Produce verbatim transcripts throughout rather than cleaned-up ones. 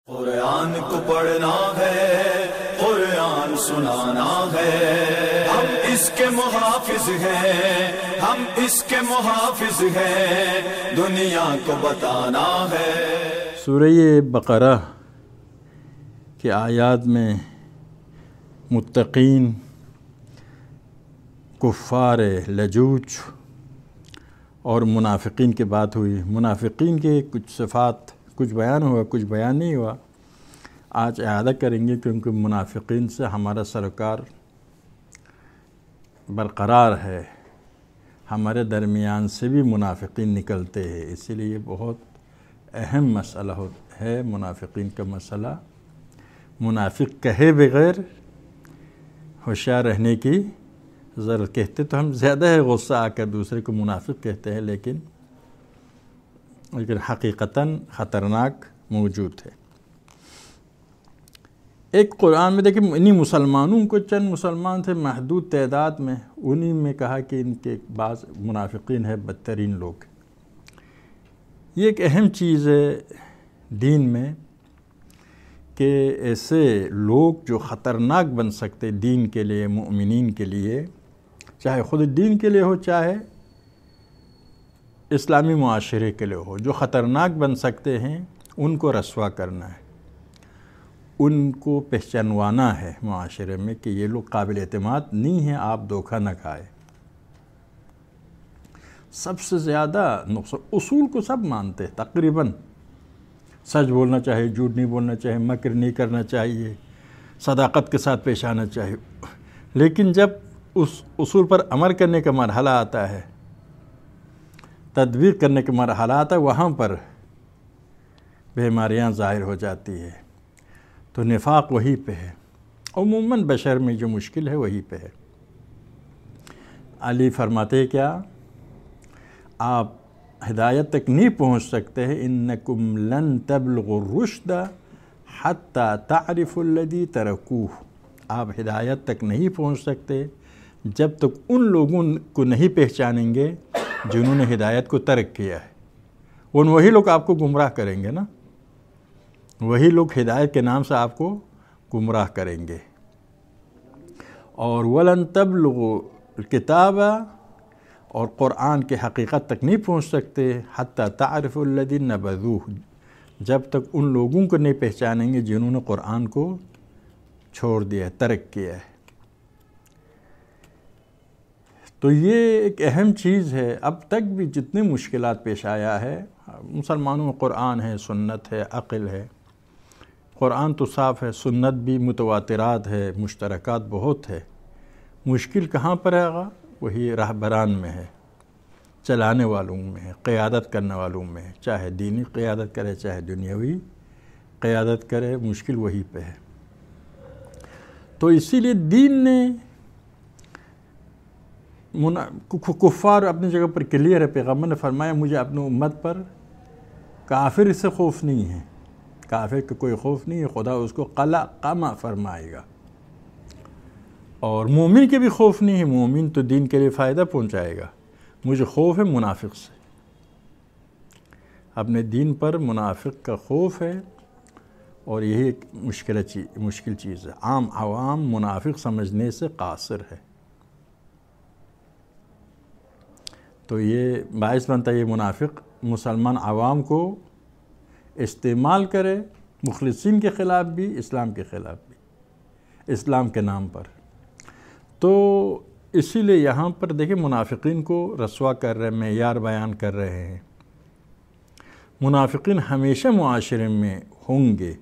قرآن کو پڑھنا ہے، قرآن سنانا ہے، ہم اس کے محافظ ہیں، ہم اس کے محافظ ہیں، دنیا کو بتانا ہے۔ سورہ بقرہ کے آیات میں متقین، کفار لجوج اور منافقین کی بات ہوئی۔ منافقین کے کچھ صفات کچھ بیان ہوا، کچھ بیان نہیں ہوا۔ آج اعادہ کریں گے کیونکہ منافقین سے ہمارا سرکار برقرار ہے، ہمارے درمیان سے بھی منافقین نکلتے ہیں، اسی لیے یہ بہت اہم مسئلہ ہے منافقین کا مسئلہ۔ منافق کہے بغیر ہوشیار رہنے کی ضرورت۔ کہتے تو ہم زیادہ ہے غصہ آ کر دوسرے کو منافق کہتے ہیں، لیکن لیکن حقیقتاً خطرناک موجود ہے۔ ایک قرآن میں دیکھیں، انہی مسلمانوں کو، چند مسلمان تھے محدود تعداد میں، انہی میں کہا کہ ان کے بعض منافقین ہیں بدترین لوگ۔ یہ ایک اہم چیز ہے دین میں کہ ایسے لوگ جو خطرناک بن سکتے دین کے لیے، مؤمنین کے لیے، چاہے خود دین کے لیے ہو چاہے اسلامی معاشرے کے لیے ہو، جو خطرناک بن سکتے ہیں ان کو رسوا کرنا ہے، ان کو پہچانوانا ہے معاشرے میں کہ یہ لوگ قابل اعتماد نہیں ہیں، آپ دھوکہ نہ کھائے۔ سب سے زیادہ نقصان، اصول کو سب مانتے ہیں تقریباً، سچ بولنا چاہیے، جھوٹ نہیں بولنا چاہیے، مکر نہیں کرنا چاہیے، صداقت کے ساتھ پیش آنا چاہیے، لیکن جب اس اصول پر عمل کرنے کا مرحلہ آتا ہے، تدبیر کرنے کا مرحلہ آتا ہے، وہاں پر بیماریاں ظاہر ہو جاتی ہے۔ تو نفاق وہی پہ ہے، عموماً بشر میں جو مشکل ہے وہی پہ ہے۔ علی فرماتے کیا، آپ ہدایت تک نہیں پہنچ سکتے ہیں، انکم لن تبلغوا الرشد حتی تعرفوا الذی ترکوہ۔ آپ ہدایت تک نہیں پہنچ سکتے جب تک ان لوگوں کو نہیں پہچانیں گے جنہوں نے ہدایت کو ترک کیا ہے۔ ان وہی لوگ آپ کو گمراہ کریں گے نا، وہی لوگ ہدایت کے نام سے آپ کو گمراہ کریں گے۔ اور وَلَن تَبْلُغُوا الْكِتَابَ، اور قرآن کے حقیقت تک نہیں پہنچ سکتے حَتَّى تَعْرِفُوا الَّذِينَ نَبَذُوهُ، جب تک ان لوگوں کو نہیں پہچانیں گے جنہوں نے قرآن کو چھوڑ دیا ہے، ترک کیا ہے۔ تو یہ ایک اہم چیز ہے۔ اب تک بھی جتنے مشکلات پیش آیا ہے، مسلمانوں میں قرآن ہے، سنت ہے، عقل ہے۔ قرآن تو صاف ہے، سنت بھی متواترات ہے، مشترکات بہت ہے۔ مشکل کہاں پر ہے گا؟ وہی راہبران میں ہے، چلانے والوں میں ہے، قیادت کرنے والوں میں ہے، چاہے دینی قیادت کرے چاہے دنیاوی قیادت کرے، مشکل وہی پہ ہے۔ تو اسی لیے دین نے کفار اپنی جگہ پر کلیئر ہے، پیغمبر نے فرمایا مجھے اپنی امت پر کافر سے خوف نہیں ہے، کافر کا کوئی خوف نہیں ہے، خدا اس کو قلع قمع فرمائے گا۔ اور مومن کے بھی خوف نہیں ہے، مومن تو دین کے لیے فائدہ پہنچائے گا۔ مجھے خوف ہے منافق سے، اپنے دین پر منافق کا خوف ہے، اور یہی ایک مشکل چیز مشکل چیز ہے۔ عام عوام منافق سمجھنے سے قاصر ہے، تو یہ باعث بنتا ہے یہ منافق مسلمان عوام کو استعمال کرے، مخلصین کے خلاف بھی، اسلام کے خلاف بھی، اسلام کے نام پر۔ تو اسی لیے یہاں پر دیکھیں منافقین کو رسوا کر رہے، معیار بیان کر رہے ہیں۔ منافقین ہمیشہ معاشرے میں ہوں گے،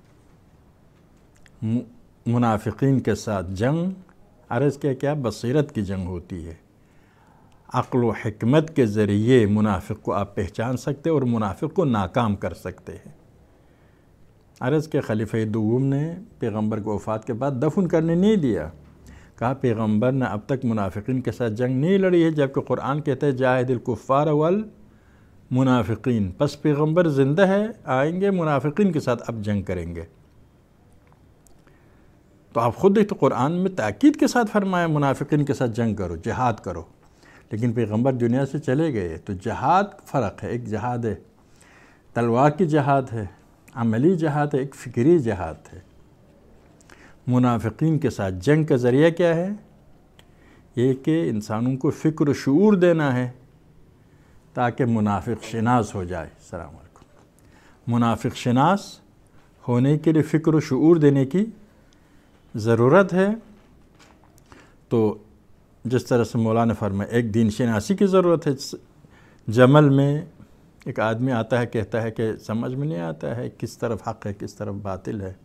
منافقین کے ساتھ جنگ، عرض کیا کیا بصیرت کی جنگ ہوتی ہے۔ عقل و حکمت کے ذریعے منافق کو آپ پہچان سکتے اور منافق کو ناکام کر سکتے ہیں۔ عرض کہ خلیفہ دوم نے پیغمبر کو وفات کے بعد دفن کرنے نہیں دیا، کہا پیغمبر نے اب تک منافقین کے ساتھ جنگ نہیں لڑی ہے، جبکہ قرآن کہتا ہے جاہد الکفار والمنافقین، پس پیغمبر زندہ ہے، آئیں گے منافقین کے ساتھ اب جنگ کریں گے۔ تو آپ خود دیکھتے قرآن میں تاکید کے ساتھ فرمایا منافقین کے ساتھ جنگ کرو، جہاد کرو، لیکن پیغمبر دنیا سے چلے گئے۔ تو جہاد فرق ہے، ایک جہاد ہے تلوار کی جہاد ہے، عملی جہاد ایک فکری جہاد ہے۔ منافقین کے ساتھ جنگ کا ذریعہ کیا ہے؟ یہ کہ انسانوں کو فکر و شعور دینا ہے تاکہ منافق شناس ہو جائے۔ السلام علیکم۔ منافق شناس ہونے کے لیے فکر و شعور دینے کی ضرورت ہے۔ تو جس طرح سے مولانا نے فرمایا ایک دین شناسی کی ضرورت ہے۔ جمل میں ایک آدمی آتا ہے کہتا ہے کہ سمجھ میں نہیں آتا ہے کس طرف حق ہے کس طرف باطل ہے،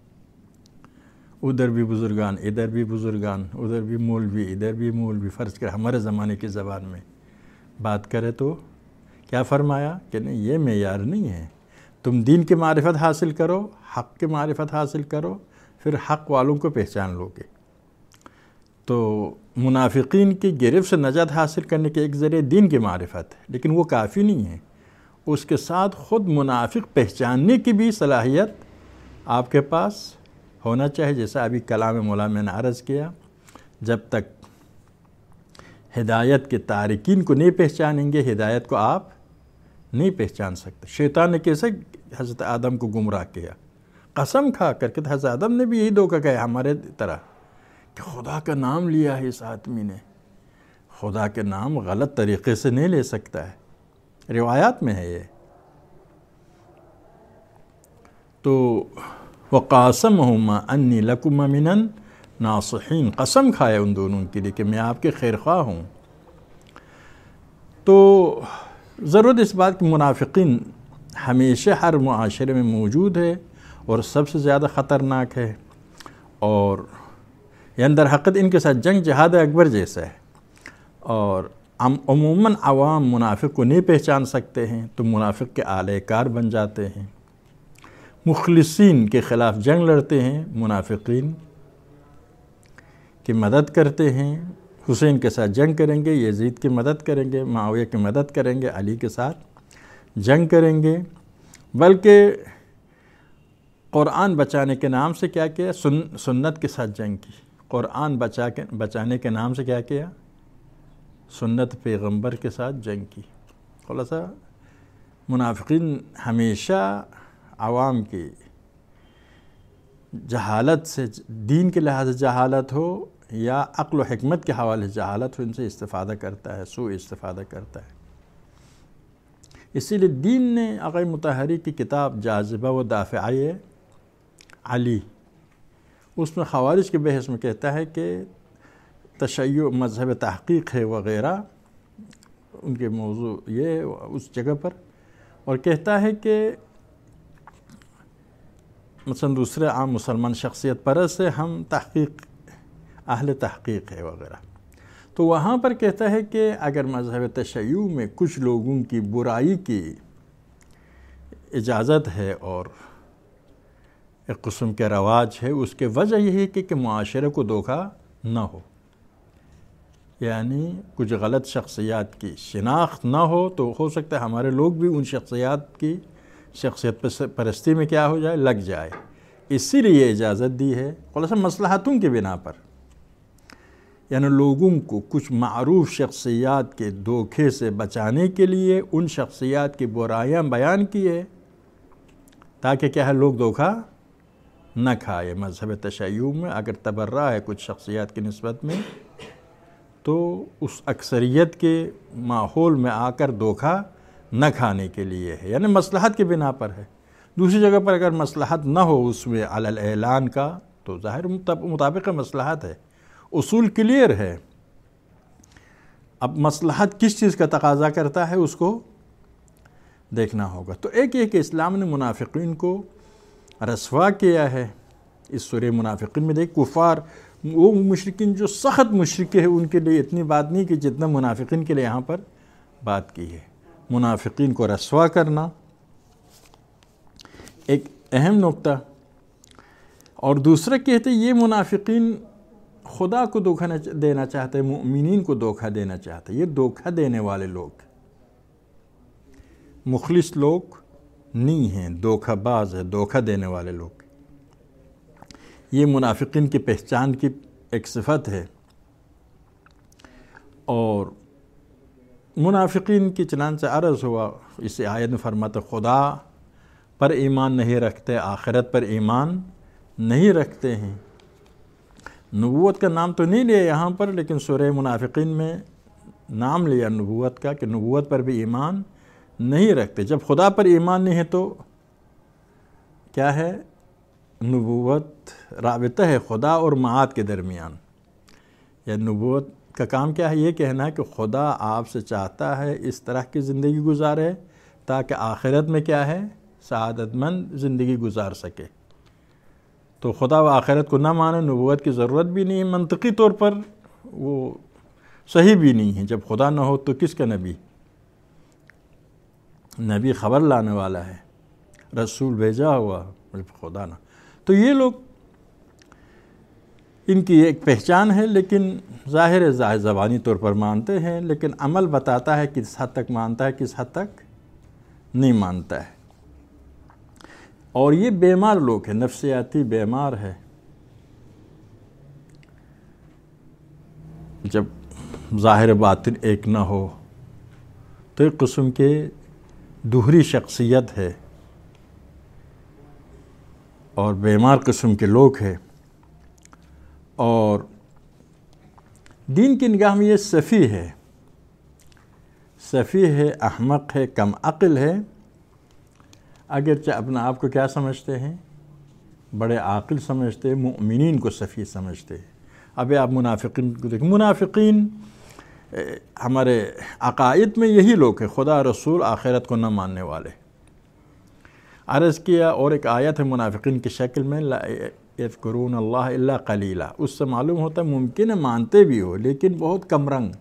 ادھر بھی بزرگان ادھر بھی بزرگان، ادھر بھی مولوی ادھر بھی مولوی، فرض کر ہمارے زمانے کی زبان میں بات کرے تو کیا فرمایا کہ نہیں یہ معیار نہیں ہے، تم دین کی معرفت حاصل کرو، حق کی معرفت حاصل کرو، پھر حق والوں کو پہچان لو گے۔ تو منافقین کی گرفت سے نجات حاصل کرنے کے ایک ذریعے دین کی معرفت ہے، لیکن وہ کافی نہیں ہے، اس کے ساتھ خود منافق پہچاننے کی بھی صلاحیت آپ کے پاس ہونا چاہیے۔ جیسا ابھی کلام مولانا میں نے عرض کیا، جب تک ہدایت کے تارکین کو نہیں پہچانیں گے ہدایت کو آپ نہیں پہچان سکتے۔ شیطان نے کیسے حضرت آدم کو گمراہ کیا؟ قسم کھا کر کے حضرت آدم نے بھی یہی دھوکہ کہا ہمارے طرح کہ خدا کا نام لیا ہے اس آدمی نے، خدا کے نام غلط طریقے سے نہیں لے سکتا ہے، روایات میں ہے یہ۔ تو وَقَاسَمَهُمَا أَنِّي لَكُمَا مِنَ النَّاصِحِينَ، قسم کھائے ان دونوں کے لیے کہ میں آپ کے خیر خواہ ہوں۔ تو ضرورت اس بات کہ منافقین ہمیشہ ہر معاشرے میں موجود ہے اور سب سے زیادہ خطرناک ہے، اور یہ اندر حقیقت ان کے ساتھ جنگ جہاد اکبر جیسا ہے، اور عموماً عوام منافق کو نہیں پہچان سکتے ہیں تو منافق کے آلہ کار بن جاتے ہیں۔ مخلصین کے خلاف جنگ لڑتے ہیں، منافقین کی مدد کرتے ہیں، حسین کے ساتھ جنگ کریں گے، یزید کی مدد کریں گے، معاویہ کی مدد کریں گے، علی کے ساتھ جنگ کریں گے، بلکہ قرآن بچانے کے نام سے کیا کیا؟ سن سنت کے ساتھ جنگ کی۔ قرآن بچا کے بچانے کے نام سے کیا کیا؟ سنت پیغمبر کے ساتھ جنگ کی۔ خلاصہ منافقین ہمیشہ عوام کی جہالت سے، دین کے لحاظ سے جہالت ہو یا عقل و حکمت کے حوالے سے جہالت ہو، ان سے استفادہ کرتا ہے، سوء استفادہ کرتا ہے۔ اسی لیے دین نے عقائد مطہری کی کتاب جاذبہ و دافعہ علی، اس میں خوارج کے بحث میں کہتا ہے کہ تشیع مذہب تحقیق ہے وغیرہ، ان کے موضوع یہ اس جگہ پر، اور کہتا ہے کہ مثلا دوسرے عام مسلمان شخصیت پرست سے ہم تحقیق اہل تحقیق ہے وغیرہ، تو وہاں پر کہتا ہے کہ اگر مذہب تشیع میں کچھ لوگوں کی برائی کی اجازت ہے اور ایک قسم کے رواج ہے، اس کے وجہ یہی ہے کہ معاشرے کو دھوکہ نہ ہو، یعنی کچھ غلط شخصیات کی شناخت نہ ہو، تو ہو سکتا ہے ہمارے لوگ بھی ان شخصیات کی شخصیت پرستی میں کیا ہو جائے، لگ جائے، اسی لیے یہ اجازت دی ہے، خلاصہ مصلحتوں کی بنا پر، یعنی لوگوں کو کچھ معروف شخصیات کے دھوکے سے بچانے کے لیے ان شخصیات کی برائیاں بیان کی ہے تاکہ کیا ہے لوگ دھوکہ نہ کھائے۔ مذہب تشیع میں اگر تبرہ ہے کچھ شخصیات کی نسبت میں تو اس اکثریت کے ماحول میں آ کر دھوکہ نہ کھانے کے لیے ہے، یعنی مصلحت کی بنا پر ہے۔ دوسری جگہ پر اگر مصلحت نہ ہو اس میں علی الاعلان کا تو ظاہر مطابق مصلحت ہے، اصول کلیئر ہے، اب مصلحت کس چیز کا تقاضا کرتا ہے اس کو دیکھنا ہوگا۔ تو ایک یہ کہ اسلام نے منافقین کو رسوا کیا ہے، اس سورہ منافقین میں دیکھ کفار وہ مشرکین جو سخت مشرک ہیں ان کے لیے اتنی بات نہیں کہ جتنا منافقین کے لیے یہاں پر بات کی ہے۔ منافقین کو رسوا کرنا ایک اہم نقطہ، اور دوسرا کہتے یہ منافقین خدا کو دھوکہ دینا چاہتے، مؤمنین کو دھوکہ دینا چاہتے، یہ دھوکہ دینے والے لوگ، مخلص لوگ نہیں ہیں، دھوکہ باز ہے، دھوکہ دینے والے لوگ۔ یہ منافقین کی پہچان کی ایک صفت ہے، اور منافقین کی چنانچہ عرض ہوا، اس آیت میں فرماتا خدا پر ایمان نہیں رکھتے، آخرت پر ایمان نہیں رکھتے ہیں۔ نبوت کا نام تو نہیں لیا یہاں پر، لیکن سورہ منافقین میں نام لیا نبوت کا کہ نبوت پر بھی ایمان نہیں رکھتے۔ جب خدا پر ایمان نہیں ہے تو کیا ہے؟ نبوت رابطہ ہے خدا اور معاد کے درمیان۔ یا نبوت کا کام کیا ہے؟ یہ کہنا ہے کہ خدا آپ سے چاہتا ہے اس طرح کی زندگی گزارے تاکہ آخرت میں کیا ہے؟ سعادت مند زندگی گزار سکے۔ تو خدا و آخرت کو نہ مانے، نبوت کی ضرورت بھی نہیں ہے، منطقی طور پر وہ صحیح بھی نہیں ہے۔ جب خدا نہ ہو تو کس کا نبی؟ نبی خبر لانے والا ہے، رسول بھیجا ہوا، خدا نہ۔ تو یہ لوگ، ان کی ایک پہچان ہے، لیکن ظاہر ظاہر زبانی طور پر مانتے ہیں، لیکن عمل بتاتا ہے کس حد تک مانتا ہے، کس حد تک نہیں مانتا ہے۔ اور یہ بیمار لوگ ہیں، نفسیاتی بیمار ہے۔ جب ظاہر باطن ایک نہ ہو تو ایک قسم کے دوہری شخصیت ہے اور بیمار قسم کے لوگ ہیں، اور دین کی نگاہ میں یہ سفیہ ہے، سفیہ ہے، احمق ہے، کم عقل ہے، اگرچہ اپنا آپ کو کیا سمجھتے ہیں؟ بڑے عاقل سمجھتے ہیں، مؤمنین کو سفیہ سمجھتے ہیں۔ ابھی آپ منافقین کو دیکھیں، منافقین ہمارے عقائد میں یہی لوگ ہیں، خدا رسول آخرت کو نہ ماننے والے۔ عرض کیا، اور ایک آیت ہے منافقین کی شکل میں، لا یذکرون اللہ الا قلیلا، اس سے معلوم ہوتا ہے ممکن ہے مانتے بھی ہو لیکن بہت کم رنگ،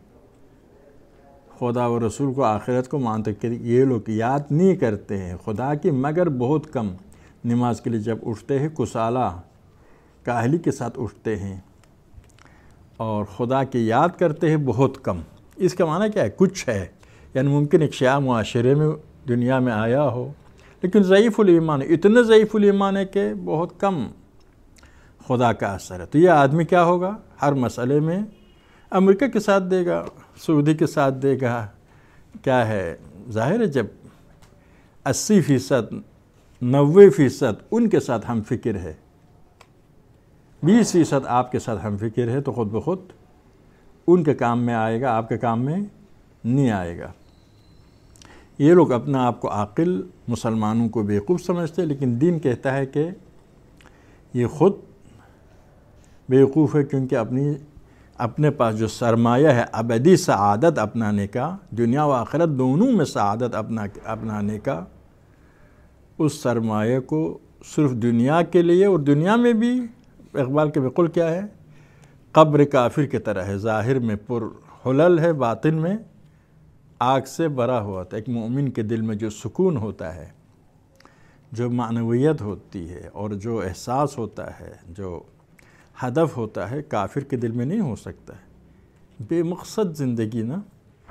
خدا و رسول کو آخرت کو مانتے کہ یہ لوگ یاد نہیں کرتے ہیں خدا کی مگر بہت کم۔ نماز کے لیے جب اٹھتے ہیں کسالہ کاہلی کے ساتھ اٹھتے ہیں، اور خدا کی یاد کرتے ہیں بہت کم۔ اس کا معنی کیا ہے؟ کچھ ہے، یعنی ممکن ایک شیعہ معاشرے میں دنیا میں آیا ہو لیکن ضعیف الایمان ہے، اتنے ضعیف الایمان ہے کہ بہت کم خدا کا اثر ہے۔ تو یہ آدمی کیا ہوگا؟ ہر مسئلے میں امریکہ کے ساتھ دے گا، سعودی کے ساتھ دے گا، کیا ہے؟ ظاہر ہے جب اسی فیصد نوے فیصد ان کے ساتھ ہم فکر ہے، بیس فیصد آپ کے ساتھ ہم فکر ہے، تو خود بخود ان کے کام میں آئے گا، آپ کے کام میں نہیں آئے گا۔ یہ لوگ اپنا آپ کو عاقل، مسلمانوں کو بیوقوف سمجھتے، لیکن دین کہتا ہے کہ یہ خود بیوقوف ہے، کیونکہ اپنی اپنے پاس جو سرمایہ ہے ابدی سعادت اپنانے کا، دنیا و آخرت دونوں میں سعادت اپنا اپنانے کا، اس سرمایہ کو صرف دنیا کے لیے، اور دنیا میں بھی اقبال کے بقول کیا ہے؟ قبر کافر کی طرح ہے، ظاہر میں پر حلل ہے، باطن میں آگ سے بھرا ہوا تھا۔ ایک مومن کے دل میں جو سکون ہوتا ہے، جو معنویت ہوتی ہے، اور جو احساس ہوتا ہے، جو ہدف ہوتا ہے، کافر کے دل میں نہیں ہو سکتا ہے۔ بے مقصد زندگی نا،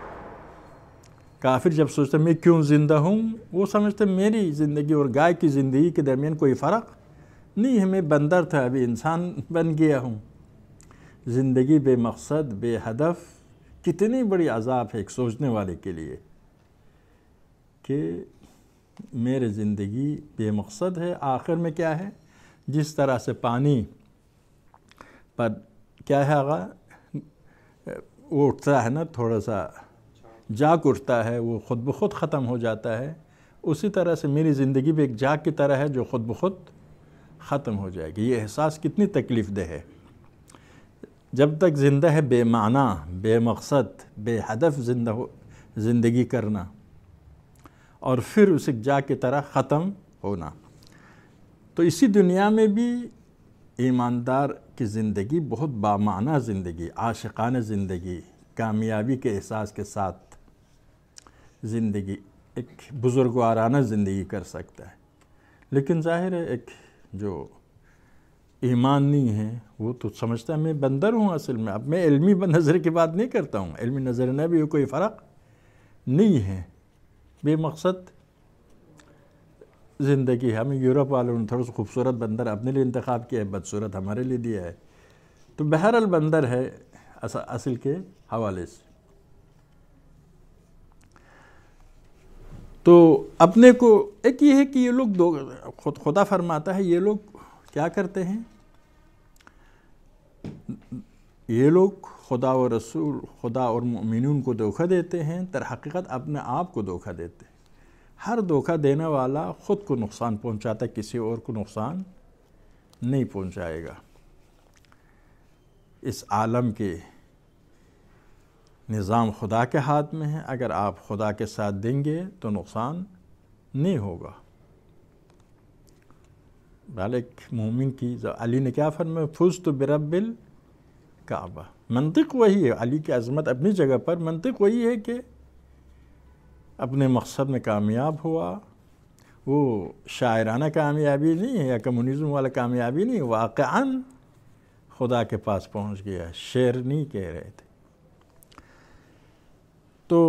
کافر جب سوچتا ہے میں کیوں زندہ ہوں، وہ سمجھتا ہے میری زندگی اور گائے کی زندگی کے درمیان کوئی فرق نہیں ہے، میں بندر تھا ابھی انسان بن گیا ہوں۔ زندگی بے مقصد، بے ہدف، کتنی بڑی عذاب ہے ایک سوچنے والے کے لیے کہ میرے زندگی بے مقصد ہے۔ آخر میں کیا ہے؟ جس طرح سے پانی پر کیا ہے آغا وہ اٹھتا ہے نا، تھوڑا سا جاگ اٹھتا ہے، وہ خود بخود ختم ہو جاتا ہے، اسی طرح سے میری زندگی بھی ایک جاگ کی طرح ہے جو خود بخود ختم ہو جائے گی۔ یہ احساس کتنی تکلیف دہ ہے۔ جب تک زندہ ہے بے معنی، بے مقصد، بے ہدف زندہ ہو زندگی کرنا، اور پھر اسے جاگ کی طرح ختم ہونا۔ تو اسی دنیا میں بھی ایماندار کی زندگی بہت بامعنی زندگی، عاشقانہ زندگی، کامیابی کے احساس کے ساتھ زندگی، ایک بزرگوارانہ زندگی کر سکتا ہے۔ لیکن ظاہر ہے ایک جو ایمان نہیں ہے وہ تو سمجھتا ہے میں بندر ہوں اصل میں۔ اب میں علمی نظر کی بات نہیں کرتا ہوں، علمی نظر میں بھی کوئی فرق نہیں ہے، بے مقصد زندگی ہے۔ ہمیں یورپ والوں نے تھوڑا سا خوبصورت بندر اپنے لیے انتخاب کیا ہے، بدصورت ہمارے لیے دیا ہے، تو بہرحال بندر ہے اصل کے حوالے سے۔ تو اپنے کو ایک یہ ہے کہ یہ لوگ دو خود خدا فرماتا ہے یہ لوگ کیا کرتے ہیں، یہ لوگ خدا و رسول خدا اور مومنون کو دھوکہ دیتے ہیں، در حقیقت اپنے آپ کو دھوکہ دیتے ہیں۔ ہر دھوکہ دینے والا خود کو نقصان پہنچاتا ہے، کسی اور کو نقصان نہیں پہنچائے گا۔ اس عالم کے نظام خدا کے ہاتھ میں ہے، اگر آپ خدا کے ساتھ دیں گے تو نقصان نہیں ہوگا۔ بالک مومن کی علی نے کیا فرمایا، فزت برب الکعبہ، منطق وہی ہے، علی کی عظمت اپنی جگہ پر، منطق وہی ہے کہ اپنے مقصد میں کامیاب ہوا۔ وہ شاعرانہ کامیابی نہیں ہے یا کمیونزم والا کامیابی نہیں، واقعاً خدا کے پاس پہنچ گیا، شعر نہیں کہہ رہے تھے۔ تو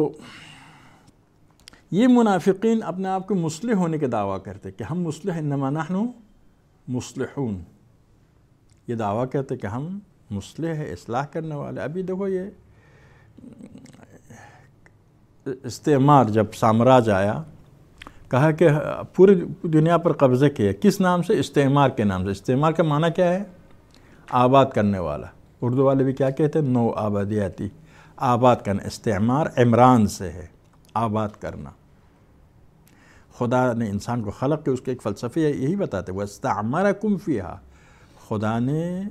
یہ منافقین اپنے آپ کو مصلح ہونے کے دعویٰ کرتے کہ ہم مصلح، انما نحن مصلحون، یہ دعویٰ کرتے کہ ہم مصلح ہے، اصلاح کرنے والے۔ ابھی دیکھو یہ استعمار جب سامراج آیا، کہا کہ پوری دنیا پر قبضہ کیا، کس نام سے؟ استعمار کے نام سے۔ استعمار کا معنی کیا ہے؟ آباد کرنے والا۔ اردو والے بھی کیا کہتے ہیں؟ نو آبادیاتی، آباد کرنا۔ استعمار عمران سے ہے، آباد کرنا۔ خدا نے انسان کو خلق کے، اس کے ایک فلسفے یہی بتاتے ہیں، وَاسْتَعْمَرَكُمْ فِيهَا، خدا نے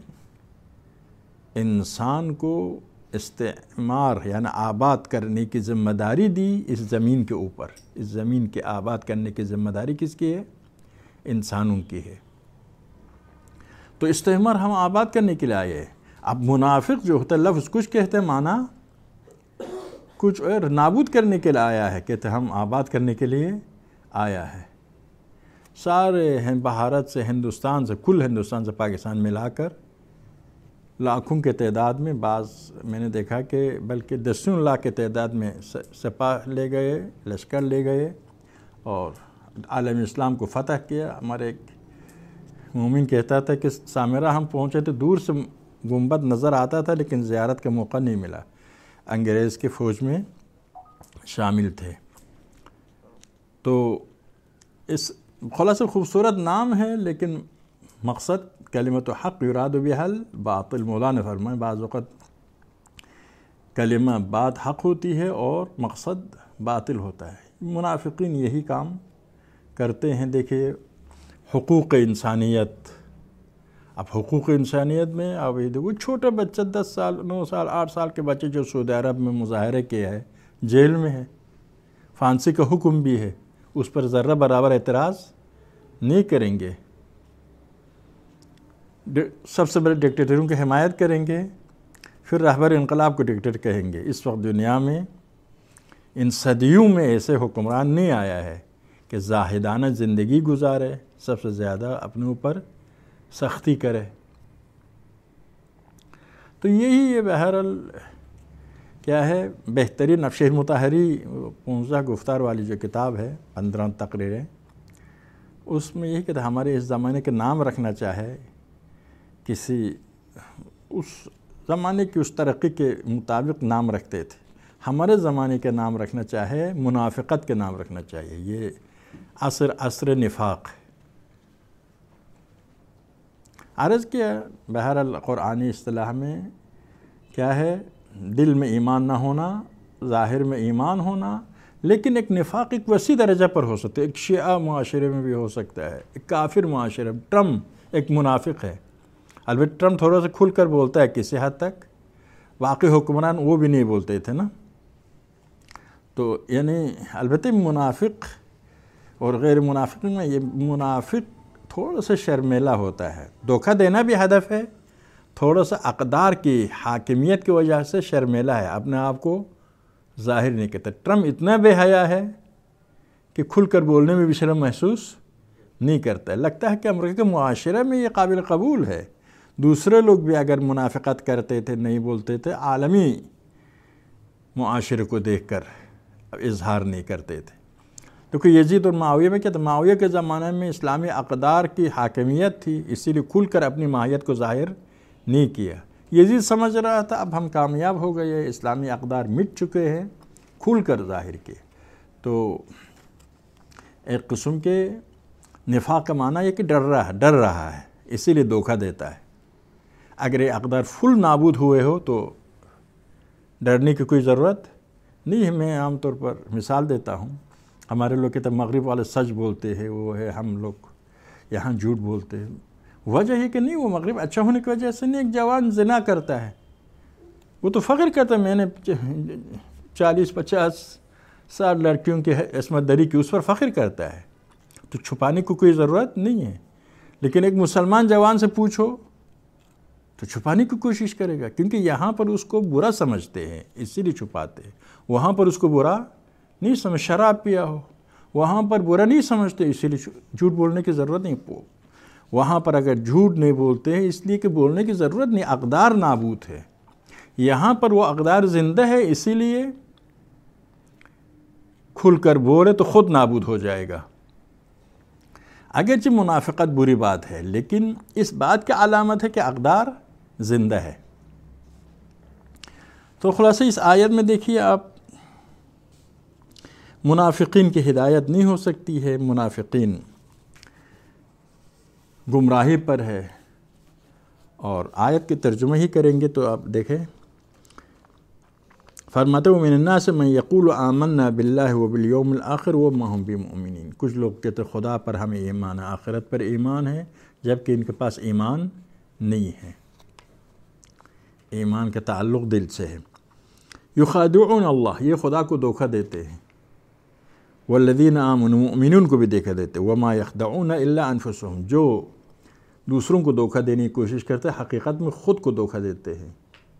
انسان کو استعمار یعنی آباد کرنے کی ذمہ داری دی اس زمین کے اوپر۔ اس زمین کے آباد کرنے کی ذمہ داری کس کی ہے؟ انسانوں کی ہے۔ تو استعمار ہم آباد کرنے کے لیے آئے ہیں۔ اب منافق جو ہوتا ہے، لفظ کچھ کہتے ہیں، معنی کچھ اور، نابود کرنے کے لیے آیا ہے، کہتے ہیں ہم آباد کرنے کے لیے آیا ہے۔ سارے بھارت سے، ہندوستان سے، کل ہندوستان سے پاکستان ملا کر لاکھوں کے تعداد میں، بعض میں نے دیکھا کہ بلکہ دسیوں لاکھ کے تعداد میں سپاہ لے گئے، لشکر لے گئے اور عالم اسلام کو فتح کیا۔ ہمارے ایک مومن کہتا تھا کہ سامرا ہم پہنچے تو دور سے گنبد نظر آتا تھا لیکن زیارت کا موقع نہیں ملا، انگریز کی فوج میں شامل تھے۔ تو اس خلاصہ خوبصورت نام ہے لیکن مقصد کلمۃ حق یراد بہا الباطل۔ مولا نے فرمایا بعض وقت کلمہ بات حق ہوتی ہے اور مقصد باطل ہوتا ہے۔ منافقین یہی کام کرتے ہیں۔ دیکھیے حقوق انسانیت، اب حقوق انسانیت میں اب یہ دیکھو چھوٹا بچہ دس سال نو سال آٹھ سال کے بچے جو سعودی عرب میں مظاہرے کیا ہے، جیل میں ہے، پھانسی کا حکم بھی ہے، اس پر ذرہ برابر اعتراض نہیں کریں گے، سب سے بڑے ڈکٹیٹروں کی حمایت کریں گے، پھر رہبر انقلاب کو ڈکٹیٹر کہیں گے۔ اس وقت دنیا میں ان صدیوں میں ایسے حکمران نہیں آیا ہے کہ زاہدانہ زندگی گزارے، سب سے زیادہ اپنے اوپر سختی کرے۔ تو یہی یہ بہرحال کیا ہے، بہترین افشیر مطہری پونزہ گفتار والی جو کتاب ہے، پندرہ تقریریں، اس میں یہی کہ ہمارے اس زمانے کے نام رکھنا چاہے، کسی اس زمانے کی اس ترقی کے مطابق نام رکھتے تھے، ہمارے زمانے کے نام رکھنا چاہے منافقت کے نام رکھنا چاہیے۔ یہ عصر عصر نفاق عرض کیا۔ بہرحال قرآنی اصطلاح میں کیا ہے، دل میں ایمان نہ ہونا، ظاہر میں ایمان ہونا، لیکن ایک نفاق ایک وسیع درجہ پر ہو سکتا ہے، ایک شیعہ معاشرے میں بھی ہو سکتا ہے، ایک کافر معاشرے میں۔ ٹرمپ ایک منافق ہے، البتہ ٹرمپ تھوڑا سا کھل کر بولتا ہے کسی حد تک، واقعی حکمران وہ بھی نہیں بولتے تھے نا۔ تو یعنی البتہ منافق اور غیر منافق میں یہ منافق تھوڑا سا شرمیلا ہوتا ہے، دھوکہ دینا بھی ہدف ہے، تھوڑا سا اقدار کی حاکمیت کی وجہ سے شرمیلا ہے، اپنے آپ کو ظاہر نہیں کرتا۔ ٹرمپ اتنا بے حیا ہے کہ کھل کر بولنے میں بھی شرم محسوس نہیں کرتا ہے۔ لگتا ہے کہ امریکہ کے معاشرے میں یہ قابل قبول ہے، دوسرے لوگ بھی اگر منافقت کرتے تھے، نہیں بولتے تھے، عالمی معاشرے کو دیکھ کر اظہار نہیں کرتے تھے۔ کیونکہ یزید اور معاویہ میں کیا تھا، معاویہ کے زمانے میں اسلامی اقدار کی حاکمیت تھی، اسی لیے کھل کر اپنی ماہیت کو ظاہر نہیں کیا۔ یزید سمجھ رہا تھا اب ہم کامیاب ہو گئے، اسلامی اقدار مٹ چکے ہیں، کھل کر ظاہر کیے۔ تو ایک قسم کے نفاق کا معنی یہ کہ ڈر رہا ہے ڈر رہا ہے اسی لیے دھوکہ دیتا ہے۔ اگر یہ اقدار فل نابود ہوئے ہو تو ڈرنے کی کوئی ضرورت نہیں ہے۔ میں عام طور پر مثال دیتا ہوں، ہمارے لوگ کہتے ہیں مغرب والے سچ بولتے ہیں، وہ ہے ہم لوگ یہاں جھوٹ بولتے ہیں۔ وجہ ہے کہ نہیں، وہ مغرب اچھا ہونے کی وجہ سے نہیں، ایک جوان زنا کرتا ہے وہ تو فخر کرتا ہے میں نے چالیس پچاس سال لڑکیوں کی عصمت دری کی، اس پر فخر کرتا ہے، تو چھپانے کو کوئی ضرورت نہیں ہے۔ لیکن ایک مسلمان جوان سے پوچھو تو چھپانے کی کوشش کرے گا، کیونکہ یہاں پر اس کو برا سمجھتے ہیں اسی لیے چھپاتے ہیں۔ وہاں پر اس کو برا نہیں سمجھ، شراب پیا ہو وہاں پر برا نہیں سمجھتے اسی لیے جھوٹ بولنے کی ضرورت نہیں۔ وہاں پر اگر جھوٹ نہیں بولتے ہیں اس لیے کہ بولنے کی ضرورت نہیں، اقدار نابود ہے۔ یہاں پر وہ اقدار زندہ ہے اسی لیے کھل کر بولے تو خود نابود ہو جائے گا۔ اگرچہ منافقت بری بات ہے لیکن اس بات کی علامت ہے کہ اقدار زندہ ہے۔ تو خلاصہ اس آیت میں دیکھیے آپ، منافقین کی ہدایت نہیں ہو سکتی ہے، منافقین گمراہی پر ہے۔ اور آیت کے ترجمہ ہی کریں گے تو آپ دیکھیں، فرماتے ہیں وَمِنَ النَّاسِ مَن يَقُولُ آمَنَّا بِاللَّهِ وَبِالْيَوْمِ الْآخِرِ وَمَا هُمْ بِمُؤْمِنِينَ۔ کچھ لوگ کہتے ہیں خدا پر ہمیں ایمان ہے، آخرت پر ایمان ہے، جبکہ ان کے پاس ایمان نہیں ہے۔ ایمان کا تعلق دل سے ہے۔ یخادعون اللہ، یہ خدا کو دھوکہ دیتے ہیں، والذین آمنوا، مؤمنون کو بھی دھوکہ دیتے ہیں، وما یخدعون الا انفسهم، جو دوسروں کو دھوکہ دینے کی کوشش کرتے ہیں حقیقت میں خود کو دھوکہ دیتے ہیں۔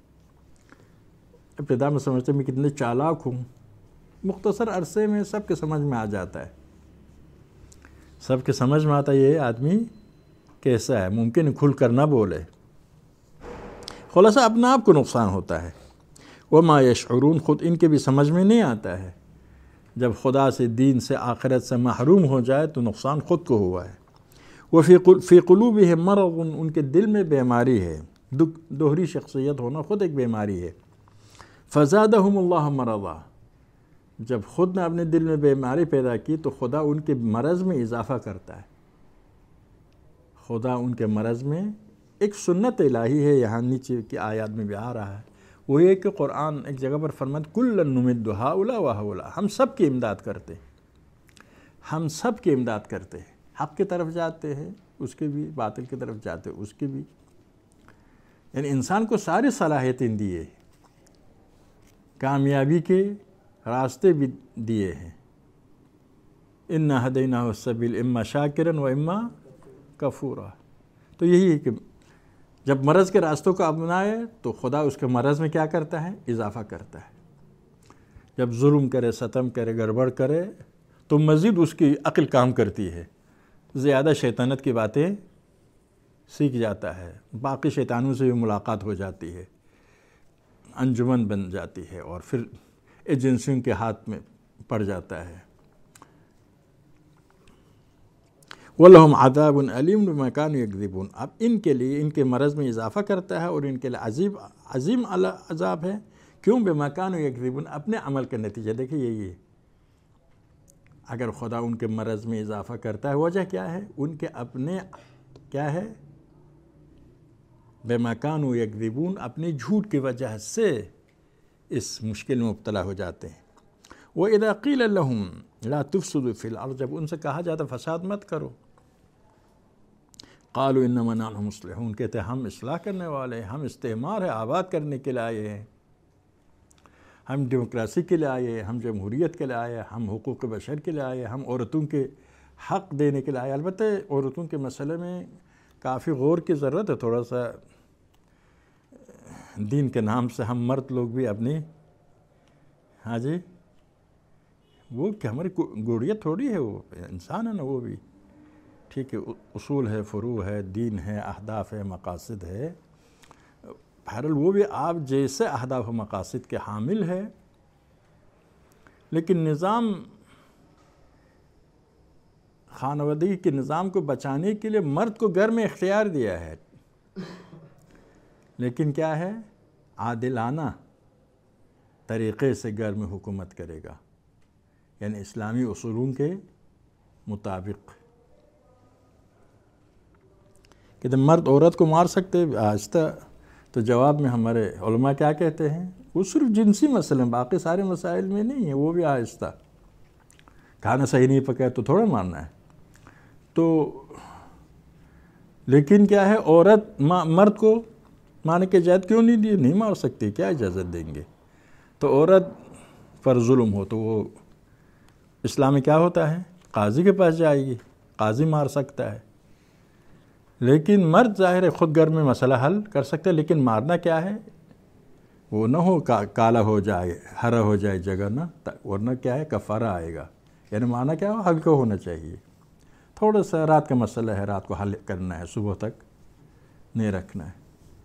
ابتدا میں سمجھتے ہیں میں کتنے چالاک ہوں، مختصر عرصے میں سب کے سمجھ میں آ جاتا ہے، سب کے سمجھ میں آتا ہے یہ آدمی کیسا ہے، ممکن ہے کھل کر نہ بولے، خلاصہ اپنا آپ کو نقصان ہوتا ہے۔ وما یشعرون، خود ان کے بھی سمجھ میں نہیں آتا ہے، جب خدا سے، دین سے، آخرت سے محروم ہو جائے تو نقصان خود کو ہوا ہے۔ وہ فی قلوبہم مرض، ان کے دل میں بیماری ہے، دوہری شخصیت ہونا خود ایک بیماری ہے۔ فزادہم اللہ مرضا، جب خود نے اپنے دل میں بیماری پیدا کی تو خدا ان کے مرض میں اضافہ کرتا ہے۔ خدا ان کے مرض میں ایک سنت الہی ہے، یہاں نیچے کی آیات میں بھی آ رہا ہے، وہ یہ کہ قرآن ایک جگہ پر فرماتا کُلًا نُمِدُّ ہؤلاء وہؤلاء، ہم سب کی امداد کرتے ہیں، ہم سب کی امداد کرتے ہیں، حق کی طرف جاتے ہیں اس کے بھی، باطل کی طرف جاتے ہیں اس کے بھی، یعنی انسان کو ساری صلاحیتیں دیے، کامیابی کے راستے بھی دیے ہیں۔ اِنَّا هَدَيْنَاهُ السَّبِيلَ اِمَّا شَاكِرًا وَإِمَّا كَفُورًا۔ تو یہی ہے کہ جب مرض کے راستوں کو اپنائے تو خدا اس کے مرض میں کیا کرتا ہے، اضافہ کرتا ہے۔ جب ظلم کرے، ستم کرے، گڑبڑ کرے تو مزید اس کی عقل کام کرتی ہے، زیادہ شیطانت کی باتیں سیکھ جاتا ہے، باقی شیطانوں سے بھی ملاقات ہو جاتی ہے، انجمن بن جاتی ہے، اور پھر ایجنسیوں کے ہاتھ میں پڑ جاتا ہے۔ وَلَهُمْ عَذَابٌ أَلِيمٌ بِمَا كَانُوا يَكْذِبُونَ، اب ان کے لیے، ان کے مرض میں اضافہ کرتا ہے اور ان کے لیے عظیم عظیم عذاب ہے، کیوں؟ بِمَا كَانُوا يَكْذِبُونَ، اپنے عمل کا نتیجہ دیکھیں یہی ہے۔ اگر خدا ان کے مرض میں اضافہ کرتا ہے، وجہ کیا ہے؟ ان کے اپنے کیا ہے، بِمَا كَانُوا يَكْذِبُونَ، اپنے جھوٹ کی وجہ سے اس مشکل میں مبتلا ہو جاتے ہیں۔ وَإِذَا قِيلَ لَهُمْ لَا تُفْسِدُوا فِي الْأَرْضِ، جب ان سے کہا جاتا فساد مت کرو، قالوا انما نحن مصلحون، کہتے ہیں ہم اصلاح کرنے والے ہیں، ہم استعمار ہے، آباد کرنے کے لیے آئے ہیں، ہم ڈیموکریسی کے لیے آئے ہیں، ہم جمہوریت کے لیے آئے ہیں، ہم حقوق بشر کے لیے آئے ہیں، ہم عورتوں کے حق دینے کے لیے آئے ہیں۔ البتہ عورتوں کے مسئلے میں کافی غور کی ضرورت ہے، تھوڑا سا دین کے نام سے ہم مرد لوگ بھی اپنی، ہاں جی، وہ کہ ہماری گوڑیاں تھوڑی ہے، وہ انسان ہے نا، وہ بھی ٹھیک ہے، اصول ہے، فروع ہے، دین ہے، اہداف ہے، مقاصد ہے، بہرحال وہ بھی آپ جیسے اہداف و مقاصد کے حامل ہے، لیکن نظام خانوادگی کے نظام کو بچانے کے لیے مرد کو گھر میں اختیار دیا ہے، لیکن کیا ہے، عادلانہ طریقے سے گھر میں حکومت کرے گا، یعنی اسلامی اصولوں کے مطابق. کہ مرد عورت کو مار سکتے آہستہ؟ تو جواب میں ہمارے علماء کیا کہتے ہیں؟ وہ صرف جنسی مسئلے ہیں، باقی سارے مسائل میں نہیں ہیں، وہ بھی آہستہ. کھانا صحیح نہیں پکایا تو تھوڑا مارنا ہے. تو لیکن کیا ہے، عورت مرد کو مارنے کی اجازت کیوں نہیں دی؟ نہیں مار سکتی، کیا اجازت دیں گے؟ تو عورت پر ظلم ہو تو وہ اسلام میں کیا ہوتا ہے؟ قاضی کے پاس جائے گی، قاضی مار سکتا ہے. لیکن مرد ظاہر ہے خود گھر میں مسئلہ حل کر سکتا ہے، لیکن مارنا کیا ہے؟ وہ نہ ہو کالا ہو جائے، ہرا ہو جائے جگہ نہ، ورنہ کیا ہے کفارہ آئے گا. یعنی مارنا کیا ہو، ہلکا ہونا چاہیے. تھوڑا سا رات کا مسئلہ ہے، رات کو حل کرنا ہے، صبح تک نہیں رکھنا ہے.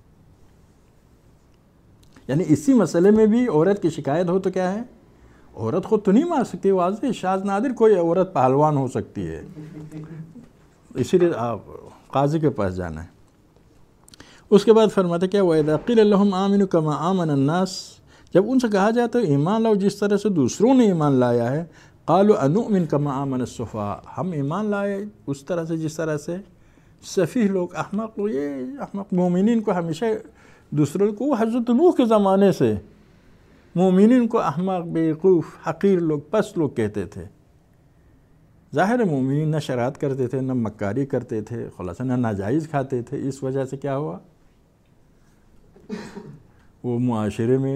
یعنی اسی مسئلے میں بھی عورت کی شکایت ہو تو کیا ہے، عورت خود تو نہیں مار سکتی، واضح شاذ نادر کوئی عورت پہلوان ہو سکتی ہے، اسی لیے آپ قاضی کے پاس جانا ہے. اس کے بعد فرماتے کیا وَإِذَا قِيلَ لَهُمْ آمِنُوا كَمَا آمَنَ النَّاسِ، جب ان سے کہا جاتا ہے ایمان لاؤ جس طرح سے دوسروں نے ایمان لایا ہے، قَالُوا أَنُؤْمِنُ كَمَا آمَنَ السُّفَهَاءُ، ہم ایمان لائے اس طرح سے جس طرح سے سفیہ لوگ، احمق لوگ. یہ احمق مومنین کو ہمیشہ دوسروں کو، حضرت نوح کے زمانے سے مومنین کو احمق، بیوقوف، حقیر لوگ، پس لوگ کہتے تھے. ظاہر مومنین نہ شرارت کرتے تھے، نہ مکاری کرتے تھے، خلاصہ نہ ناجائز کھاتے تھے. اس وجہ سے کیا ہوا، وہ معاشرے میں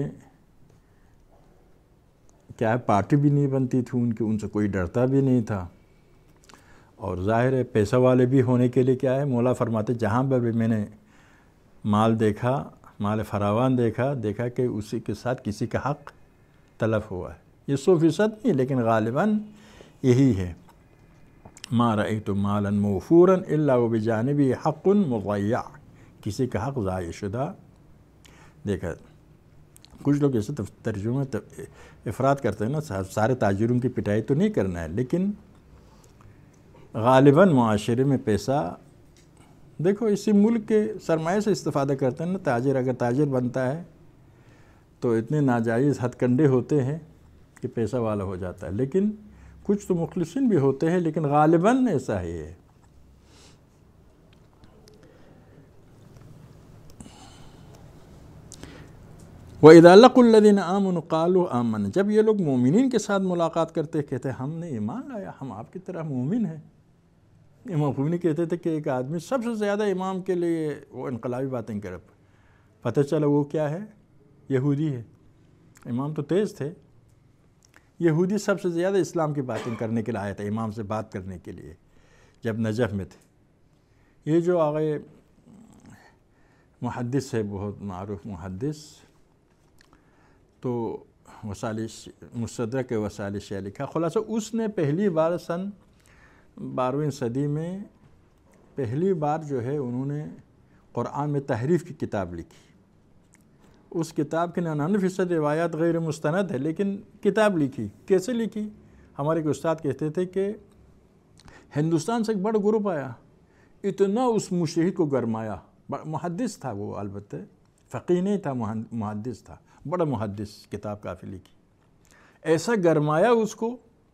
کیا ہے پارٹی بھی نہیں بنتی تھی ان کی، ان سے کوئی ڈرتا بھی نہیں تھا. اور ظاہر ہے پیسہ والے بھی ہونے کے لیے کیا ہے، مولا فرماتے جہاں پر بھی میں نے مال دیکھا، مال فراوان دیکھا دیکھا کہ اسی کے ساتھ کسی کا حق تلف ہوا ہے. یہ سو فیصد نہیں لیکن غالباً یہی ہے. ما رأیت مالا موفورا الا وبجانبہ حق مضیع، کسی کا حق ضائع شدہ دیکھا. کچھ لوگ ایسے ترجمہ افراد کرتے ہیں نا، سارے تاجروں کی پٹائی تو نہیں کرنا ہے، لیکن غالباً معاشرے میں پیسہ دیکھو اسی ملک کے سرمایہ سے استفادہ کرتے ہیں نا. تاجر اگر تاجر بنتا ہے تو اتنے ناجائز ہتھ کنڈے ہوتے ہیں کہ پیسہ والا ہو جاتا ہے. لیکن کچھ تو مخلصین بھی ہوتے ہیں، لیکن غالباً ایسا ہی ہے. وَإِذَا لَقُوا الَّذِينَ آمَنُوا قَالُوا آمَنَّا، جب یہ لوگ مومنین کے ساتھ ملاقات کرتے کہتے ہم نے ایمان لایا، ہم آپ کی طرح مومن ہیں. امام خمینی کہتے تھے کہ ایک آدمی سب سے زیادہ امام کے لیے وہ انقلابی باتیں کرے، پتہ چلا وہ کیا ہے، یہودی ہے. امام تو تیز تھے، یہودی سب سے زیادہ اسلام کی باتیں کرنے کے لیے آیا تھا، امام سے بات کرنے کے لیے جب نجف میں تھے. یہ جو آگے محدث ہے، بہت معروف محدث، تو وسائل مستدرک وسائل شیعہ لکھا. خلاصہ اس نے پہلی بار سن بارہویں صدی میں پہلی بار جو ہے انہوں نے قرآن میں تحریف کی کتاب لکھی. اس کتاب کے ننانوے فیصد روایات غیر مستند ہے، لیکن کتاب لکھی. کیسے لکھی؟ ہمارے ایک استاد کہتے تھے کہ ہندوستان سے ایک بڑا گروپ آیا، اتنا اس مجتہد کو گرمایا. محدث تھا وہ، البتہ فقیہ نہیں تھا، محدث تھا، بڑا محدث، کتاب کافی لکھی. ایسا گرمایا اس کو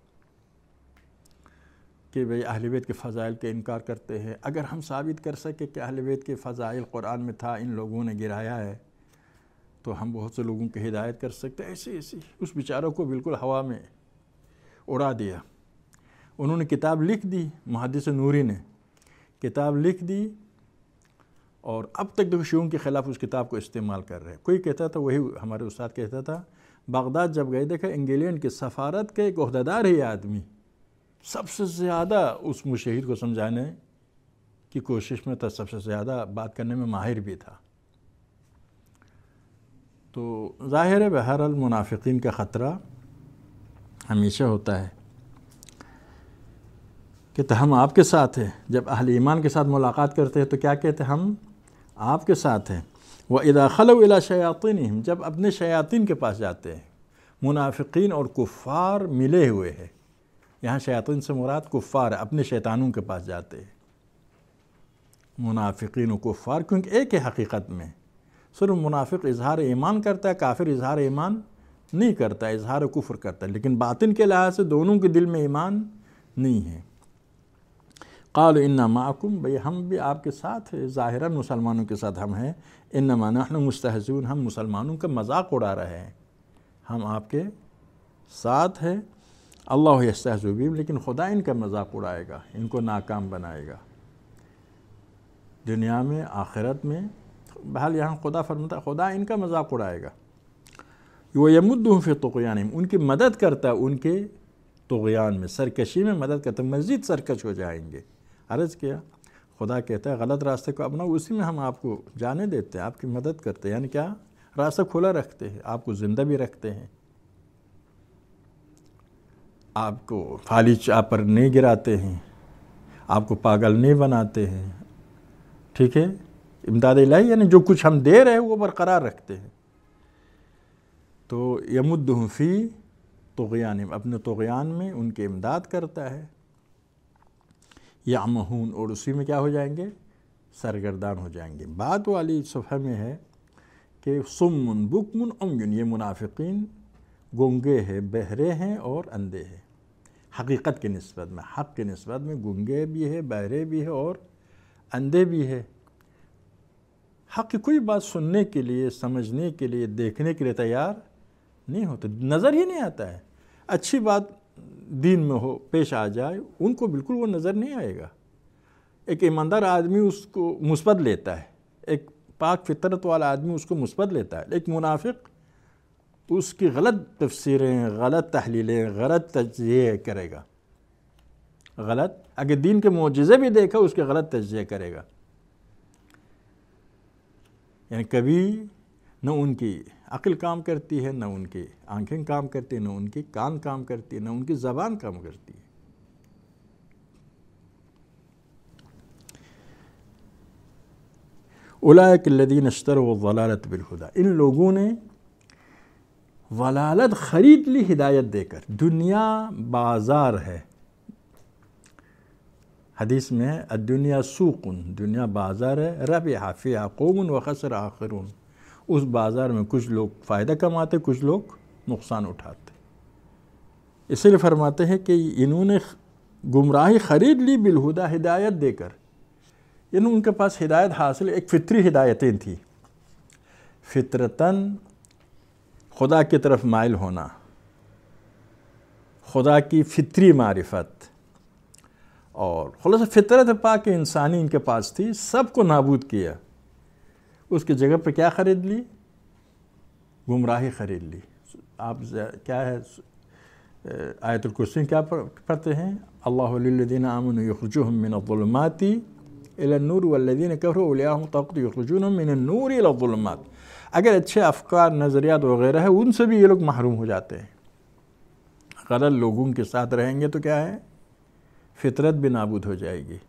کہ بھئی اہل بیت کے فضائل کے انکار کرتے ہیں. اگر ہم ثابت کر سکے کہ اہل بیت کے فضائل قرآن میں تھا، ان لوگوں نے گرایا ہے، تو ہم بہت سے لوگوں کی ہدایت کر سکتے. ایسے ایسی اس بیچاروں کو بالکل ہوا میں اڑا دیا. انہوں نے کتاب لکھ دی، محدث نوری نے کتاب لکھ دی، اور اب تک دیکھو شیعوں کے خلاف اس کتاب کو استعمال کر رہے ہیں. کوئی کہتا تھا، وہی ہمارے استاد کہتا تھا، بغداد جب گئے دیکھا انگلینڈ کے سفارت کے ایک عہدیدار ہے یہ آدمی، سب سے زیادہ اس مجتہد کو سمجھانے کی کوشش میں تھا، سب سے زیادہ بات کرنے میں ماہر بھی تھا. تو ظاہر ہے بہرحال منافقین کا خطرہ ہمیشہ ہوتا ہے کہ تو ہم آپ کے ساتھ ہیں. جب اہل ایمان کے ساتھ ملاقات کرتے ہیں تو کیا کہتے ہیں، ہم آپ کے ساتھ ہیں. وَإِذَا خَلَوْا إِلَى شَيَاطِينِهِمْ، جب اپنے شیاطین کے پاس جاتے ہیں. منافقین اور کفار ملے ہوئے ہیں، یہاں شیاطین سے مراد کفار ہے، اپنے شیطانوں کے پاس جاتے ہیں. منافقین و کفار کیونکہ ایک ہے حقیقت میں. صرف منافق اظہار ایمان کرتا ہے، کافر اظہار ایمان نہیں کرتا، اظہار کفر کرتا ہے، لیکن باطن کے لحاظ سے دونوں کے دل میں ایمان نہیں ہے. قالوا انا معکم، بھئی ہم بھی آپ کے ساتھ ہیں، ظاہراً مسلمانوں کے ساتھ ہم ہیں، انما نحن مستہزئون، ہم مسلمانوں کا مذاق اڑا رہے ہیں، ہم آپ کے ساتھ ہیں، اللہ یستہزئ بہم، لیکن خدا ان کا مذاق اڑائے گا، ان کو ناکام بنائے گا دنیا میں آخرت میں۔ بہرحال یہاں خدا فرماتا ہے خدا ان کا مذاق اڑائے گا۔ وَيَمُدُّهُمْ فِي طُغْيَانِهِمْ، ان کی مدد کرتا ہے ان کے طغیان میں، سرکشی میں مدد کرتا ہے، مزید سرکش ہو جائیں گے۔ عرض کیا خدا کہتا ہے غلط راستے کو اپناؤ، اسی میں ہم آپ کو جانے دیتے ہیں، آپ کی مدد کرتے ہیں، یعنی کیا راستہ کھلا رکھتے ہیں، آپ کو زندہ بھی رکھتے ہیں، آپ کو فالج آپ پر نہیں گراتے ہیں، آپ کو پاگل نہیں بناتے ہیں، ٹھیک ہے، امداد الہی یعنی جو کچھ ہم دے رہے ہیں وہ برقرار رکھتے ہیں۔ تو یمدہم فی طغیانہم، اپنے طغیان میں ان کے امداد کرتا ہے، یعمہون، اور اسی میں کیا ہو جائیں گے، سرگردان ہو جائیں گے۔ بات والی صفحہ میں ہے کہ صم بکم عمی، یہ منافقین گنگے ہیں، بہرے ہیں اور اندھے ہیں، حقیقت کی نسبت میں، حق کی نسبت میں گنگے بھی ہے، بہرے بھی ہے اور اندھے بھی ہے۔ حق کی کوئی بات سننے کے لیے، سمجھنے کے لیے، دیکھنے کے لیے تیار نہیں ہوتے، نظر ہی نہیں آتا ہے۔ اچھی بات دین میں ہو پیش آ جائے ان کو بالکل وہ نظر نہیں آئے گا۔ ایک ایماندار آدمی اس کو مثبت لیتا ہے، ایک پاک فطرت والا آدمی اس کو مثبت لیتا ہے، ایک منافق اس کی غلط تفسیریں، غلط تحلیلیں، غلط تجزیے کرے گا، غلط اگر دین کے معجزے بھی دیکھا اس کے غلط تجزیے کرے گا۔ یعنی کبھی نہ ان کی عقل کام کرتی ہے، نہ ان کی آنکھیں کام کرتی ہیں، نہ ان کی کان کام کرتی ہے، نہ ان کی زبان کام کرتی ہے۔ اولئک الذین اشتروا الضلالۃ بالہدی، ان لوگوں نے ضلالت خرید لی ہدایت دے کر۔ دنیا بازار ہے، حدیث میں ہے الدنیا سوق، دنیا بازار ہے، ربح فیہا قوم وخسر آخرون، اس بازار میں کچھ لوگ فائدہ کماتے، کچھ لوگ نقصان اٹھاتے۔ اس لیے فرماتے ہیں کہ انہوں نے گمراہی خرید لی بالہدی، ہدایت دے کر، یعنی ان کے پاس ہدایت حاصل، ایک فطری ہدایتیں تھیں، فطرتاً خدا کی طرف مائل ہونا، خدا کی فطری معرفت، اور خلاصہ فطرت پاک انسانی ان کے پاس تھی، سب کو نابود کیا، اس کی جگہ پہ کیا خرید لی؟ گمراہی خرید لی۔ آپ کیا ہے آیت الکرسی کیا پڑھتے ہیں؟ اللہ للذین آمنوا یخرجوہم من الظلمات الی النور والذین کفروا اولیاءہم الطاغوت یخرجونہم من النور الی الظلمات۔ اگر اچھے افکار، نظریات وغیرہ ہے ان سے بھی یہ لوگ محروم ہو جاتے ہیں۔ غلط لوگوں کے ساتھ رہیں گے تو کیا ہے؟ فطرت بھی نابود ہو جائے گی۔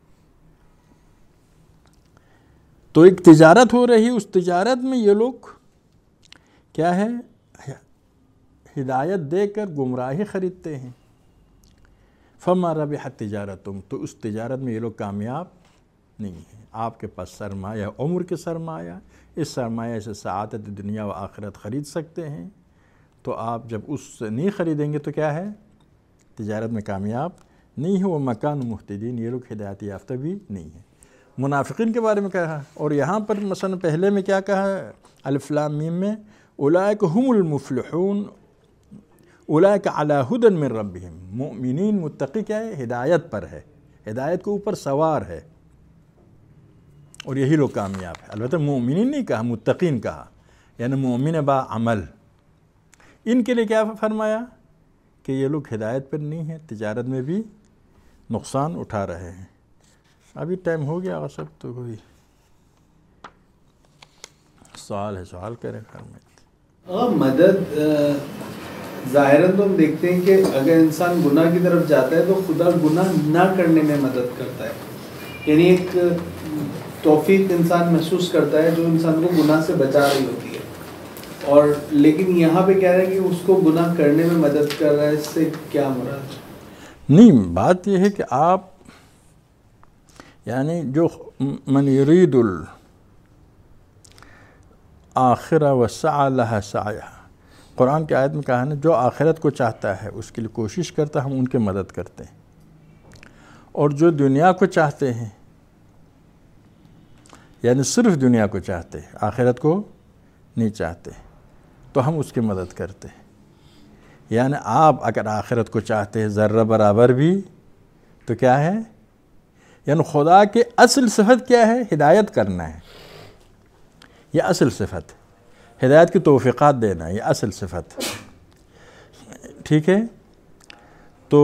تو ایک تجارت ہو رہی، اس تجارت میں یہ لوگ کیا ہے؟ ہدایت دے کر گمراہی خریدتے ہیں۔ فما ربحت تجارتہم، تو اس تجارت میں یہ لوگ کامیاب نہیں ہیں۔ آپ کے پاس سرمایہ، عمر کے سرمایہ، اس سرمایہ سے سعادت دنیا و آخرت خرید سکتے ہیں، تو آپ جب اس سے نہیں خریدیں گے تو کیا ہے؟ تجارت میں کامیاب نہیں ہے۔ وہ مکان مہتدین، یہ لوگ ہدایت یافتہ بھی نہیں ہیں۔ منافقین کے بارے میں کہا، اور یہاں پر مثلا پہلے میں کیا کہا الف لام میم میں؟ اولئک هم المفلحون اولئک علی ھدی من ربہم، مؤمنین متقی کیا ہے؟ ہدایت پر ہے، ہدایت کے اوپر سوار ہے، اور یہی لوگ کامیاب ہے۔ البتہ مؤمنین نہیں کہا، متقین کہا، یعنی مومن با عمل۔ ان کے لیے کیا فرمایا کہ یہ لوگ ہدایت پر نہیں ہیں، تجارت میں بھی نقصان اٹھا رہے ہیں۔ ابھی ٹائم ہو گیا سب، تو کوئی سوال ہے سوال کریں فرمائیں۔ مدد ظاہراً تو ہم دیکھتے ہیں کہ اگر انسان گناہ کی طرف جاتا ہے تو خدا گناہ نہ کرنے میں مدد کرتا ہے، یعنی ایک توفیق انسان محسوس کرتا ہے جو انسان کو گناہ سے بچا رہی ہوتی ہے، اور لیکن یہاں پہ کہہ رہا ہے کہ اس کو گناہ کرنے میں مدد کر رہا ہے، اس سے کیا مراد ہے؟ نہیں، بات یہ ہے کہ آپ یعنی جو من یرید الآخرہ وسعی لها سعیہا، قرآن کی آیت میں کہا ہے نا، جو آخرت کو چاہتا ہے اس کے لیے کوشش کرتا ہے، ہم ان کی مدد کرتے ہیں، اور جو دنیا کو چاہتے ہیں، یعنی صرف دنیا کو چاہتے ہیں، آخرت کو نہیں چاہتے، تو ہم اس کی مدد کرتے ہیں۔ یعنی آپ اگر آخرت کو چاہتے ہیں ذرہ برابر بھی تو کیا ہے؟ یعنی خدا کی اصل صفت کیا ہے؟ ہدایت کرنا ہے، یہ اصل صفت، ہدایت کی توفیقات دینا، یہ اصل صفت، ٹھیک ہے؟ تو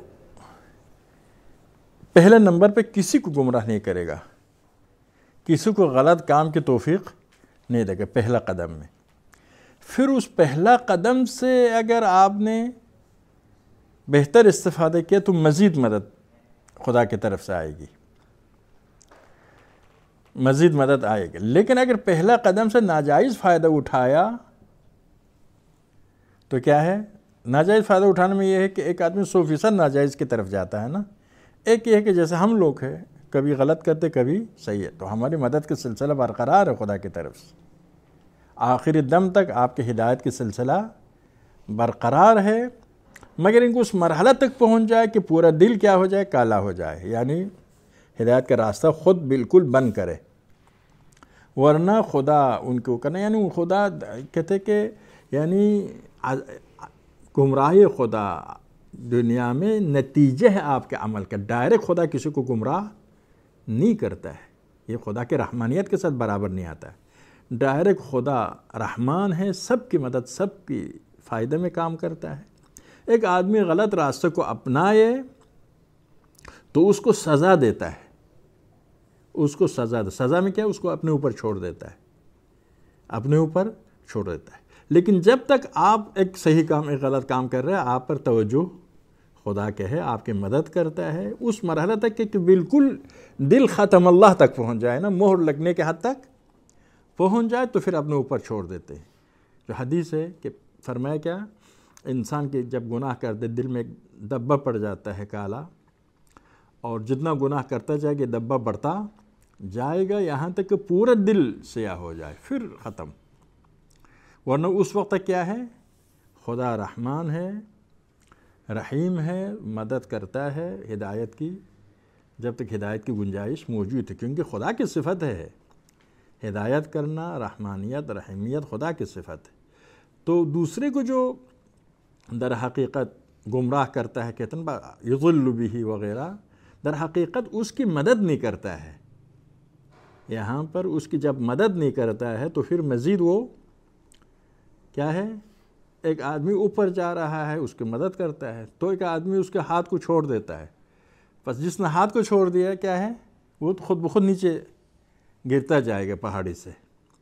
پہلے نمبر پہ کسی کو گمراہ نہیں کرے گا، کسی کو غلط کام کی توفیق نہیں دے گا پہلا قدم میں۔ پھر اس پہلا قدم سے اگر آپ نے بہتر استفادہ کیا تو مزید مدد خدا کی طرف سے آئے گی، مزید مدد آئے گی۔ لیکن اگر پہلا قدم سے ناجائز فائدہ اٹھایا تو کیا ہے؟ ناجائز فائدہ اٹھانے میں یہ ہے کہ ایک آدمی سو فیصد ناجائز کی طرف جاتا ہے نا، ایک یہ ہے کہ جیسے ہم لوگ ہیں کبھی غلط کرتے کبھی صحیح ہے، تو ہماری مدد کا سلسلہ برقرار ہے خدا کی طرف سے، آخری دم تک آپ کی ہدایت کی سلسلہ برقرار ہے، مگر ان کو اس مرحلہ تک پہنچ جائے کہ پورا دل کیا ہو جائے؟ کالا ہو جائے، یعنی ہدایت کا راستہ خود بالکل بند کرے، ورنہ خدا ان کو کرنا، یعنی خدا کہتے کہ یعنی گمراہی خدا دنیا میں نتیجہ ہے آپ کے عمل کا، ڈائریکٹ خدا کسی کو گمراہ نہیں کرتا ہے، یہ خدا کے رحمانیت کے ساتھ برابر نہیں آتا ہے، ڈائریکٹ خدا رحمان ہے، سب کی مدد، سب کی فائدے میں کام کرتا ہے۔ ایک آدمی غلط راستے کو اپنائے تو اس کو سزا دیتا ہے، اس کو سزا سزا میں کیا؟ اس کو اپنے اوپر چھوڑ دیتا ہے، اپنے اوپر چھوڑ دیتا ہے۔ لیکن جب تک آپ ایک صحیح کام ایک غلط کام کر رہے ہیں، آپ پر توجہ خدا کے ہے، آپ کی مدد کرتا ہے اس مرحلہ تک کہ بالکل دل ختم اللہ تک پہنچ جائے نا، مہر لگنے کے حد تک پہنچ جائے تو پھر اپنے اوپر چھوڑ دیتے ہیں۔ جو حدیث ہے کہ فرمایا کیا؟ انسان کے جب گناہ کرتے دل میں ایک دبہ پڑ جاتا ہے کالا، اور جتنا گناہ کرتا جائے گا دبہ بڑھتا جائے گا یہاں تک کہ پورا دل سیاہ ہو جائے، پھر ختم۔ ورنہ اس وقت تک کیا ہے؟ خدا رحمان ہے، رحیم ہے، مدد کرتا ہے ہدایت کی، جب تک ہدایت کی گنجائش موجود ہے، کیونکہ خدا کی صفت ہے ہدایت کرنا، رحمانیت، رحیمیت خدا کی صفت ہے۔ تو دوسرے کو جو در حقیقت گمراہ کرتا ہے، کہتے ہیں یضل بہ وغیرہ، در حقیقت اس کی مدد نہیں کرتا ہے، یہاں پر اس کی جب مدد نہیں کرتا ہے تو پھر مزید وہ کیا ہے؟ ایک آدمی اوپر جا رہا ہے اس کی مدد کرتا ہے، تو ایک آدمی اس کے ہاتھ کو چھوڑ دیتا ہے، بس جس نے ہاتھ کو چھوڑ دیا کیا ہے؟ وہ خود بخود نیچے گرتا جائے گا پہاڑی سے،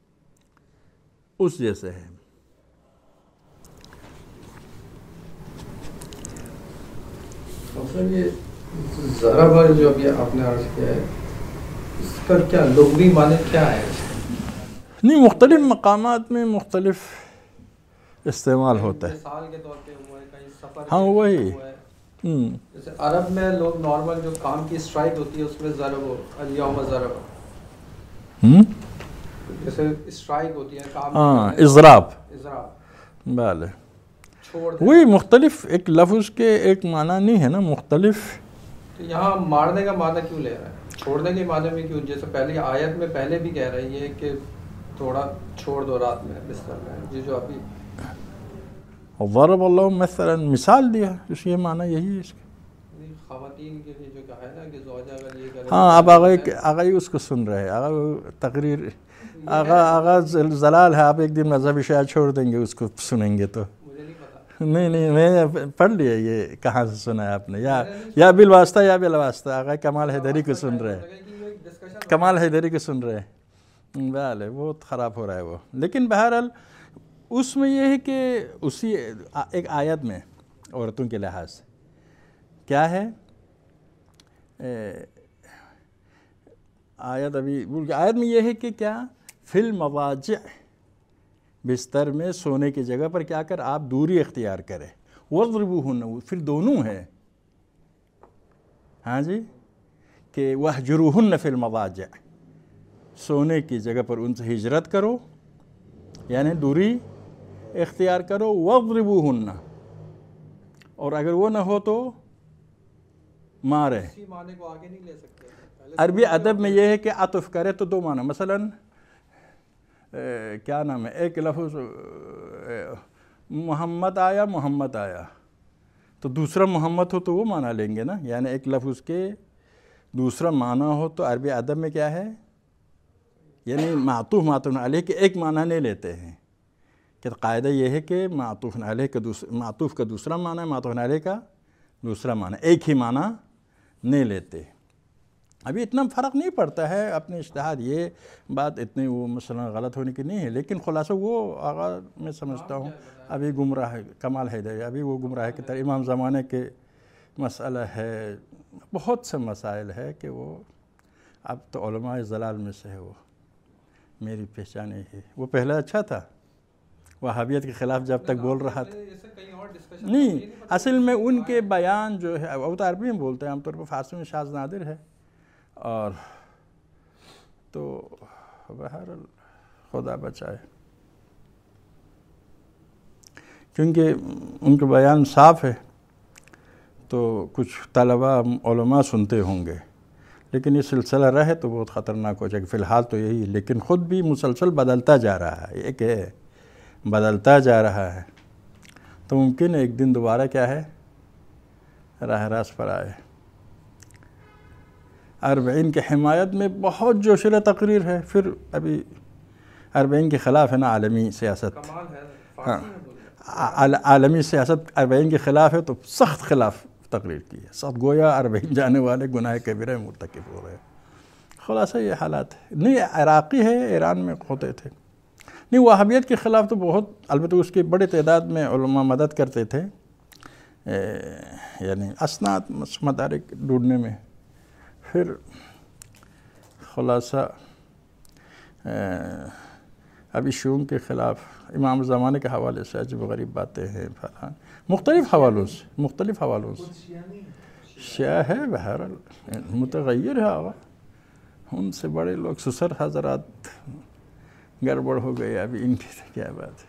اس جیسے ہے۔ سر یہ ذرا بار جو ابھی آپ نے عرض کیا ہے، اس کا کیا لغوی معنی کیا ہے؟ نہیں، مختلف مقامات میں مختلف استعمال ہوتا ہے، مثال کے طور پہ ہوا ہے کہیں سفر، ہاں وہی، جیسے عرب میں لوگ نارمل جو کام کی اسٹرائک ہوتی ہے اس میں ضرب ہو، الیوم ضرب، جیسے اسٹرائک ہوتی ہے کام، ہاں اضراب، اضراب، بله، چھوڑ وہی مختلف ایک لفظ کے ایک معنی نہیں ہے نا، مختلف۔ تو یہاں مارنے کا معنی کیوں لے رہا ہے؟ چھوڑنے کے معنی میں کیوں؟ جیسے پہلی آیت میں پہلے بھی کہہ رہی ہے کہ تھوڑا چھوڑ دو رات میں بستر میں، جی جو ابھی ضرب اللہ مثلا مثال دیا، اس یہ معنی یہی ہے اس کا۔ خواتین کے لیے جو کہا ہے نا کہ زوجہ اگر یہ کرے، ہاں اب آگا آگا اس کو سن رہے ہیں، آگا تقریر آگا آگا زلال ہے، آپ ایک دن مذہبی شاید چھوڑ دیں گے اس کو سنیں گے تو، مجھے نہیں پتا، نہیں نہیں میں پڑھ لیا یہ کہاں سے سنا ہے آپ نے، یا یا بالواسطہ یا بالواسطہ، آگا کمال حیدری کو سن رہے ہیں، کمال حیدری کو سن رہے ہیں، بہرحال بہت خراب ہو رہا ہے وہ۔ لیکن بہرحال اس میں یہ ہے کہ اسی ایک آیت میں عورتوں کے لحاظ سے کیا ہے، آیت ابھی آیت میں یہ ہے کہ کیا فی المضاجع، بستر میں سونے کی جگہ پر کیا کر آپ دوری اختیار کریں، وَاضْرِبُوهُنَّ، پھر دونوں ہے، ہاں جی، کہ وَاهْجُرُوهُنَّ فِي الْمَضَاجِعِ، سونے کی جگہ پر ان سے ہجرت کرو، یعنی دوری اختیار کرو، وَاضْرِبُوهُنَّ، اور اگر وہ نہ ہو تو مارے. اسی معنی کو آگے نہیں لے سکتے. عربی ادب میں یہ ہے کہ عطف کرے تو دو معنی، مثلاً کیا نام ہے، ایک لفظ محمد آیا محمد آیا تو دوسرا محمد ہو تو وہ معنی لیں گے نا. یعنی ایک لفظ کے دوسرا معنی ہو تو عربی ادب میں کیا ہے، یعنی معطوف معطوف علیہ کے ایک معنی نہیں لیتے ہیں. کہ قاعدہ یہ ہے کہ معطوف علیہ کا دوسرا معطوف کا دوسرا معنی ہے، معطوف علیہ کا دوسرا معنی، ایک ہی معنی نہیں لیتے. ابھی اتنا فرق نہیں پڑتا ہے اپنے اجتہاد، یہ بات اتنی وہ مثلا غلط ہونے کی نہیں ہے، لیکن خلاصہ وہ آغاز میں سمجھتا ہوں ابھی گمراہ ہے. کمال حیدری ابھی وہ گمراہ کی طرح امام زمانے کے مسئلہ ہے، بہت سے مسائل ہے کہ وہ اب تو علماء ضلال میں سے ہے. وہ میری پہچان ہے، وہ پہلے اچھا تھا، وہابیت کے خلاف جب تک بول رہا تھا. نہیں، اصل میں ان کے بیان جو ہے وہ تو عربی میں بولتے ہیں، عام طور پر فارسی میں شاذ نادر ہے. اور تو بہرحال خدا بچائے، کیونکہ ان کا بیان صاف ہے تو کچھ طلباء علماء سنتے ہوں گے، لیکن یہ سلسلہ رہے تو بہت خطرناک ہو جائے گا. فی الحال تو یہی، لیکن خود بھی مسلسل بدلتا جا رہا ہے، ایک ہے بدلتا جا رہا ہے، تو ممکن ہے ایک دن دوبارہ کیا ہے راہ راست پر آئے. اربعین کی حمایت میں بہت جوشیلہ تقریر ہے. پھر ابھی اربعین کے خلاف ہے نا عالمی سیاست، عالمی سیاست اربعین کے خلاف ہے تو سخت خلاف تقریر کی ہے، سخت گویا اربعین جانے والے گناہ کبیرہ مرتکب ہو رہے ہیں. خلاصہ یہ حالات ہے. نہیں عراقی ہے، ایران میں ہوتے تھے. نہیں وہابیت کے خلاف تو بہت، البتہ اس کی بڑی تعداد میں علماء مدد کرتے تھے، یعنی اسناد مدارک ڈھونڈنے میں. پھر خلاصہ ابھی شیعوں کے خلاف امام زمانے کے حوالے سے عجیب غریب باتیں ہیں، فلاں مختلف حوالوں سے مختلف حوالوں سے شیعہ ہے، بہرحال متغیر ہے. آقا ان سے بڑے لوگ سسر حضرات گڑبڑ ہو گئے، ابھی ان کی کیا بات ہے.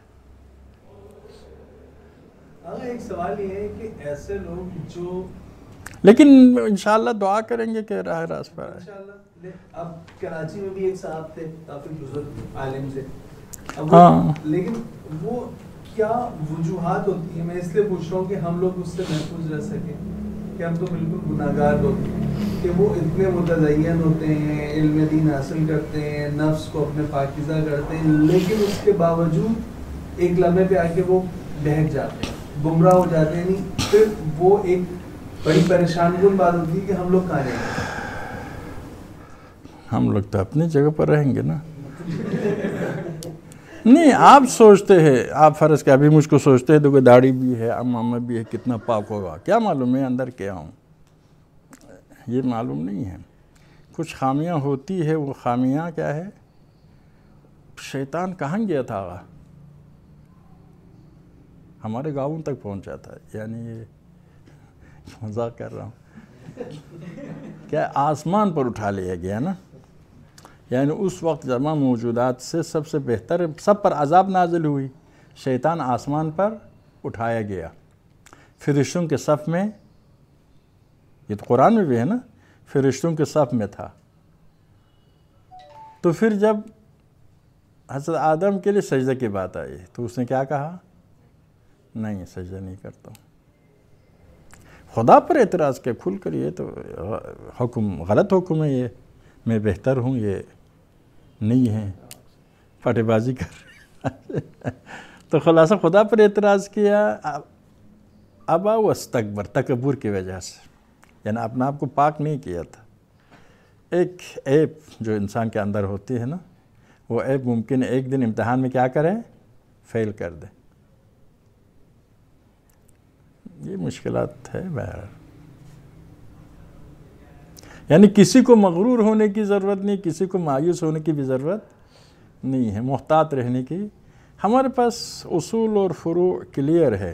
ہاں ایک سوال یہ ہے کہ ایسے لوگ جو، لیکن انشاءاللہ دعا کریں گے کہ راہ راست پر آئے. انشاءاللہ. اب کراچی میں بھی ایک صاحب تھے کافی بزرگ عالم سے، ہاں لیکن وہ کیا وجوہات ہوتی ہیں، میں اس لیے پوچھ رہا ہوں کہ ہم لوگ اس سے محفوظ رہ سکیں کہ ہم تو بالکل گناہ گار لوگ ہیں، کہ وہ اتنے متدین ہوتے ہیں، علم دین حاصل کرتے ہیں، نفس کو اپنے پاکیزہ کرتے ہیں، لیکن اس کے باوجود ایک لمحے پہ آ کے وہ بہک جاتے ہیں، گمراہ ہو جاتے ہیں. نہیں پھر وہ ایک بڑی پریشان کن بات ہوتی ہے کہ ہم لوگ کہاں جائیں گے. ہم لوگ تو اپنی جگہ پر رہیں گے نا. نہیں آپ سوچتے ہیں، آپ فرض کہ ابھی مجھ کو سوچتے ہیں تو کوئی داڑھی بھی ہے، امامہ بھی ہے، کتنا پاک ہوگا، کیا معلوم ہے اندر کیا ہوں، یہ معلوم نہیں ہے. کچھ خامیاں ہوتی ہے، وہ خامیاں کیا ہے، شیطان کہاں گیا تھا آغا، ہمارے گاؤں تک پہنچا تھا. یعنی یہ مذاق کر رہا ہوں، کیا آسمان پر اٹھا لیا گیا نا. یعنی اس وقت جمع موجودات سے سب سے بہتر سب پر عذاب نازل ہوئی، شیطان آسمان پر اٹھایا گیا، فرشتوں کے صف میں، یہ تو قرآن میں بھی ہے نا، فرشتوں کے صف میں تھا. تو پھر جب حضرت آدم کے لیے سجدہ کی بات آئی تو اس نے کیا کہا، نہیں سجدہ نہیں کرتا ہوں. خدا پر اعتراض کیا کھل کر، یہ تو حکم غلط حکم ہے، یہ میں بہتر ہوں، یہ نہیں ہے، پھٹے بازی کر. تو خلاصہ خدا پر اعتراض کیا، ابا واستکبر، تکبر کی وجہ سے، یعنی اپنا آپ کو پاک نہیں کیا تھا. ایک عیب جو انسان کے اندر ہوتی ہے نا، وہ عیب ممکن ایک دن امتحان میں کیا کرے، فیل کر دے. یہ مشکلات ہے بہرحال. یعنی کسی کو مغرور ہونے کی ضرورت نہیں، کسی کو مایوس ہونے کی بھی ضرورت نہیں ہے، محتاط رہنے کی. ہمارے پاس اصول اور فروع کلیئر ہے.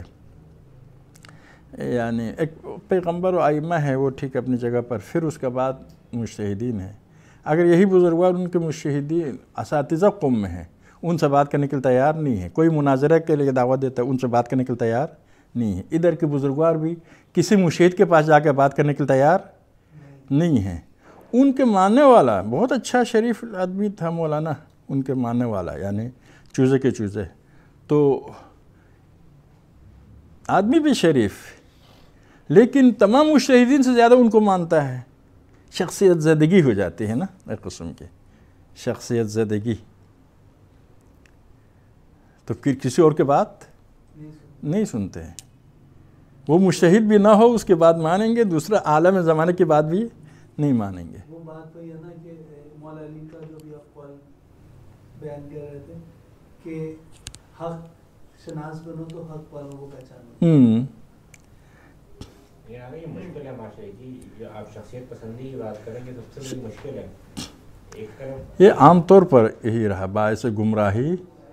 یعنی ایک پیغمبر و ائمہ ہے وہ ٹھیک اپنی جگہ پر، پھر اس کے بعد مجتہدین ہیں. اگر یہی بزرگوار ان کے مجتہدین اساتذہ قوم میں ہیں، ان سے بات کرنے کے لیے تیار نہیں ہے، کوئی مناظرہ کے لیے دعوت دیتا ہے ان سے بات کرنے کے لیے تیار نہیں ہے. ادھر کے بزرگوار بھی کسی مشہد کے پاس جا کے بات کرنے کے لیے تیار نہیں ہیں. ان کے ماننے والا بہت اچھا شریف آدمی تھا مولانا، ان کے ماننے والا یعنی چوزے کے چوزے، تو آدمی بھی شریف، لیکن تمام مجتہدین سے زیادہ ان کو مانتا ہے. شخصیت زدگی ہو جاتی ہے نا، ایک قسم کی شخصیت زدگی. تو پھر کسی اور کے بات نہیں سنتے ہیں. وہ مجتہد بھی نہ ہو اس کے بعد مانیں گے، دوسرا عالم زمانے کی بات بھی نہیں مانیں گے. وہ بات وہی ہے نا کہ مولا علی کا جو بھی آپ قول بیان کر رہے تھے کہ حق شناس بنو تو حق والوں کو پہچانو. ہوں یہ مشکل ہے ماشاء جی، جو آپ شخصیت پسندی کی بات کریں گے سب سے بڑی مشکل ہے. ایک طرف یہ عام طور پر یہی رہا، باعث گمراہی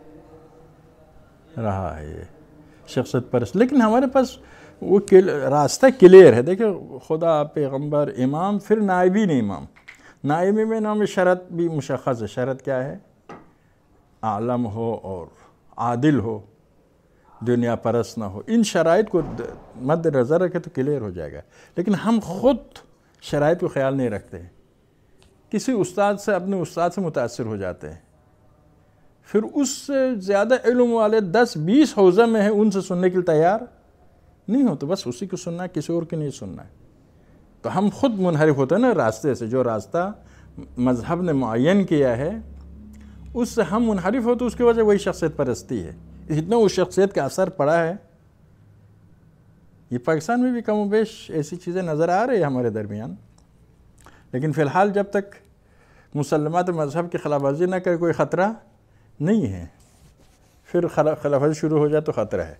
رہا ہے یہ شخصیت پرست. لیکن ہمارے پاس وہ راستہ کلیئر ہے. دیکھیں خدا، پیغمبر، امام، پھر نائبین امام. نائبین میں نام شرط بھی مشخص ہے. شرط کیا ہے؟ عالم ہو اور عادل ہو، دنیا پرست نہ ہو. ان شرائط کو مد نظر رکھے تو کلیئر ہو جائے گا. لیکن ہم خود شرائط کو خیال نہیں رکھتے ہیں. کسی استاد سے، اپنے استاد سے متاثر ہو جاتے ہیں، پھر اس سے زیادہ علم والے دس بیس حوزے میں ہیں، ان سے سننے کے لیے تیار نہیں ہو، تو بس اسی کو سننا ہے، کسی اور کی نہیں سننا ہے. تو ہم خود منحرف ہوتے ہیں نا راستے سے. جو راستہ مذہب نے معین کیا ہے اس سے ہم منحرف ہو تو اس کی وجہ وہی شخصیت پرستی ہے. اتنا اس شخصیت کا اثر پڑا ہے. یہ پاکستان میں بھی کم و بیش ایسی چیزیں نظر آ رہی ہیں ہمارے درمیان. لیکن فی الحال جب تک مسلمات مذہب کی خلاف ورزی نہ کرے کوئی خطرہ نہیں ہے. پھر خلاف ورزی شروع ہو جائے تو خطرہ ہے.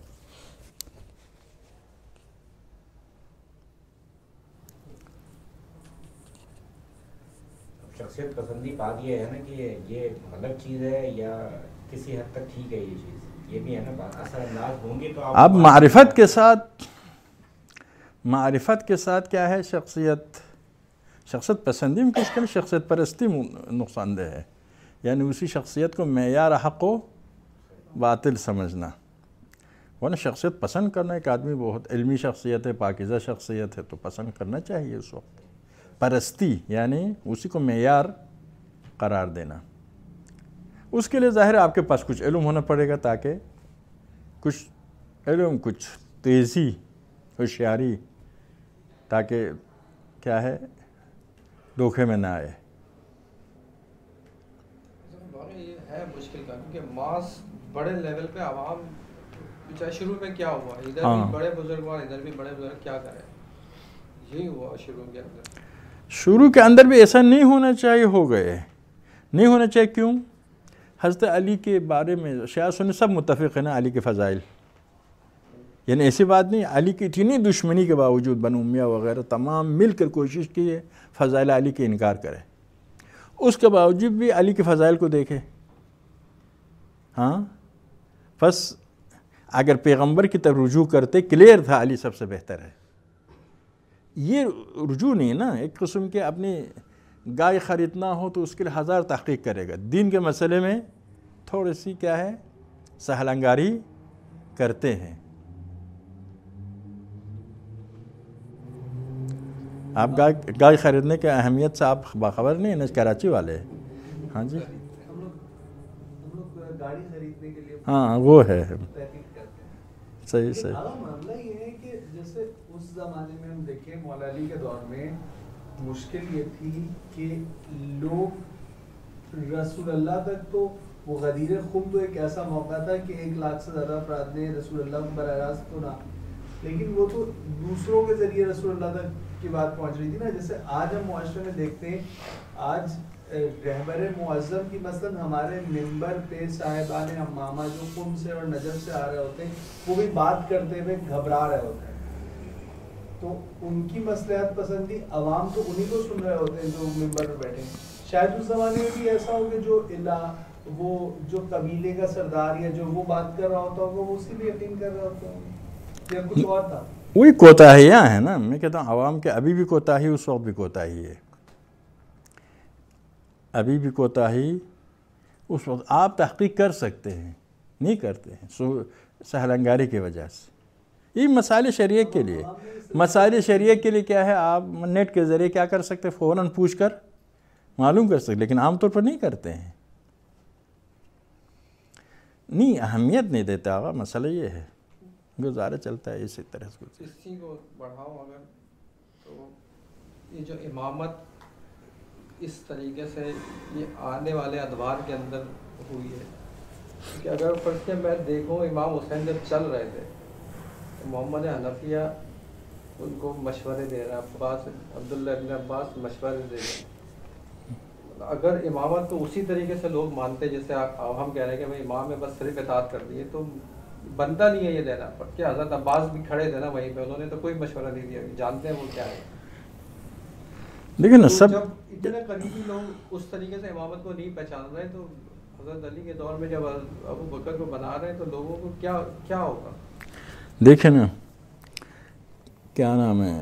شخصیت پسندی بات یہ ہے نا کہ یہ غلط چیز ہے یا کسی حد تک ٹھیک ہے یہ چیز، یہ بھی ہے نا بات. اثر انداز ہوں گے تو اب معرفت کے ساتھ معرفت کے ساتھ کیا ہے شخصیت شخصیت پسندی میں کس طرح شخصیت پرستی نقصان دہ ہے. یعنی اسی شخصیت کو معیار حق و باطل سمجھنا. ورنہ شخصیت پسند کرنا، ایک آدمی بہت علمی شخصیت ہے، پاکیزہ شخصیت ہے تو پسند کرنا چاہیے اس وقت. پرستی یعنی اسی کو معیار قرار دینا. اس کے لیے ظاہر ہے آپ کے پاس کچھ علم ہونا پڑے گا، تاکہ کچھ علم، کچھ تیزی، ہوشیاری، تاکہ کیا ہے دھوکے میں نہ آئے. یہ ہے مشکل کا، کیونکہ ماس بڑے لیول پہ عوام، چاہے شروع میں کیا ہوا، ادھر بھی بڑے بزرگوار، ادھر بھی بڑے بزرگ، کیا کریں، یہی ہوا شروع کے اندر. شروع کے اندر بھی ایسا نہیں ہونا چاہیے، ہو گئے نہیں ہونا چاہیے. کیوں؟ حضرت علی کے بارے میں شیعہ سنی سب متفق ہیں نا علی کے فضائل. یعنی ایسی بات نہیں، علی کی اتنی دشمنی کے باوجود بنو امیہ وغیرہ تمام مل کر کوشش کی ہے فضائل علی کے انکار کرے. اس کے باوجود بھی علی کے فضائل کو دیکھے. ہاں بس اگر پیغمبر کی طرف رجوع کرتے کلیئر تھا علی سب سے بہتر ہے. یہ رجوع نہیں نا، ایک قسم کے اپنی گائے خریدنا ہو تو اس کے لیے ہزار تحقیق کرے گا. دین کے مسئلے میں تھوڑی سی کیا ہے سہل انگاری کرتے ہیں. آپ گائے گائے خریدنے کی اہمیت سے آپ باخبر نہیں ہیں نا، کراچی والے. ہاں جی ہم لوگ ہم لوگ گاڑی خریدنے کے لیے ہاں وہ ہے تحقیق کرتے ہیں. صحیح صحیح. اب معاملہ یہ ہے کہ جیسے اس زمانے میں ہم دیکھیں مولا علی کے دور میں مشکل یہ تھی کہ لوگ رسول اللہ تک، تو وہ غدیر خم تو ایک ایسا موقع تھا کہ ایک لاکھ سے زیادہ افراد نے رسول اللہ کو براہ راست تو نہ، لیکن وہ تو دوسروں کے ذریعے رسول اللہ تک کی بات پہنچ رہی تھی نا. جیسے آج ہم معاشرے میں دیکھتے ہیں، آج رہبر معظم کی مثلاً ہمارے ممبر پہ صاحبان امامہ جو قم سے اور نجف سے آ رہے ہوتے ہیں، وہ بھی بات کرتے ہوئے گھبرا رہے ہوتے ہیں. تو ان کی مصلحت پسندی عوام تو انہی کو سن رہے ہوتے ہیں جو ممبر پہ بیٹھے ہیں. شاید اس زمانے میں بھی ایسا ہو کہ جو الہ وہ جو قبیلے کا سردار یا جو وہ بات کر رہا ہوتا ہوگا وہ اسی پہ یقین کر رہا ہوتا ہوگا، یا کچھ اور تھا. وہی کوتاہیاں ہیں نا. میں کہتا ہوں عوام کے ابھی بھی کوتاہی، اس وقت بھی کوتاہی ہے. ابھی بھی کوتاہی اس وقت. آپ تحقیق کر سکتے ہیں، نہیں کرتے ہیں سہل انگاری کی وجہ سے. یہ مسائل شریعہ کے لیے مسائل شریعہ کے لیے کیا ہے، آپ نیٹ کے ذریعے کیا کر سکتے، فوراً پوچھ کر معلوم کر سکتے، لیکن عام طور پر نہیں کرتے ہیں، نہیں اہمیت نہیں دیتا آقا، مسئلہ یہ ہے، گزارا چلتا ہے اسی طرح سے۔ اس چیز کو بڑھاؤ اگر تو یہ جو امامت اس طریقے سے یہ آنے والے ادوار کے اندر ہوئی ہے کہ اگر فرض کیا میں دیکھوں امام حسین جب چل رہے تھے محمد حنفیہ ان کو مشورے دے رہا، عباس عبداللہ ابن عباس مشورے دے رہے، اگر امامت کو اسی طریقے سے لوگ مانتے جیسے ہم کہہ رہے ہیں کہ بھائی امام میں بس صرف اطاعت کر دیے تو بنتا نہیں ہے یہ دینا، پر کیا حضرت عباس بھی کھڑے تھے نا وہیں پہ، انہوں نے تو کوئی مشورہ نہیں دیا، جانتے ہیں وہ کیا ہے۔ لیکن نا سب جب اتنے قریبی لوگ اس طریقے سے امامت کو نہیں پہچان رہے تو حضرت علی کے دور میں جب ابو بکر کو بنا رہے ہیں تو لوگوں کو کیا کیا ہوگا؟ دیکھیں نا کیا نام ہے،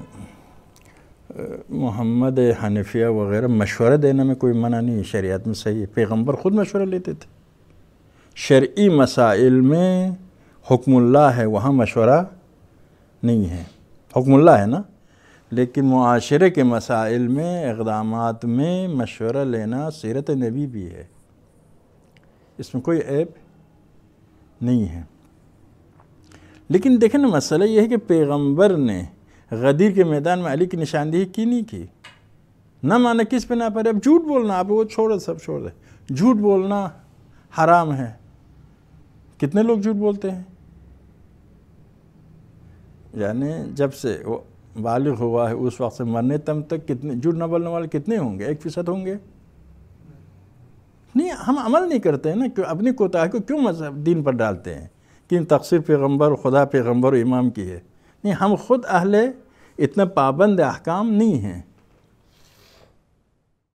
محمد حنفیہ وغیرہ مشورہ دینے میں کوئی منع نہیں ہے، شریعت میں صحیح ہے، پیغمبر خود مشورہ لیتے تھے، شرعی مسائل میں حکم اللہ ہے، وہاں مشورہ نہیں ہے، حکم اللہ ہے نا، لیکن معاشرے کے مسائل میں اقدامات میں مشورہ لینا سیرت نبی بھی ہے، اس میں کوئی عیب نہیں ہے۔ لیکن دیکھیں نا مسئلہ یہ ہے کہ پیغمبر نے غدیر کے میدان میں علی کی نشاندہی کی نہیں کی، نہ مانا کس پہ نہ پڑے، اب جھوٹ بولنا آپ وہ چھوڑے، سب چھوڑ دے، جھوٹ بولنا حرام ہے، کتنے لوگ جھوٹ بولتے ہیں، یعنی جب سے وہ بالغ ہوا ہے اس وقت سے مرنے تم تک کتنے جھوٹ نہ بولنے والے کتنے ہوں گے، ایک فیصد ہوں گے؟ نہیں، ہم عمل نہیں کرتے ہیں نا، کہ اپنی کوتاہی کو کیوں مذہب دین پر ڈالتے ہیں کہ تقصیر پیغمبر خدا پیغمبر و امام کی ہے، نہیں، ہم خود اہل اتنا پابند احکام نہیں ہیں،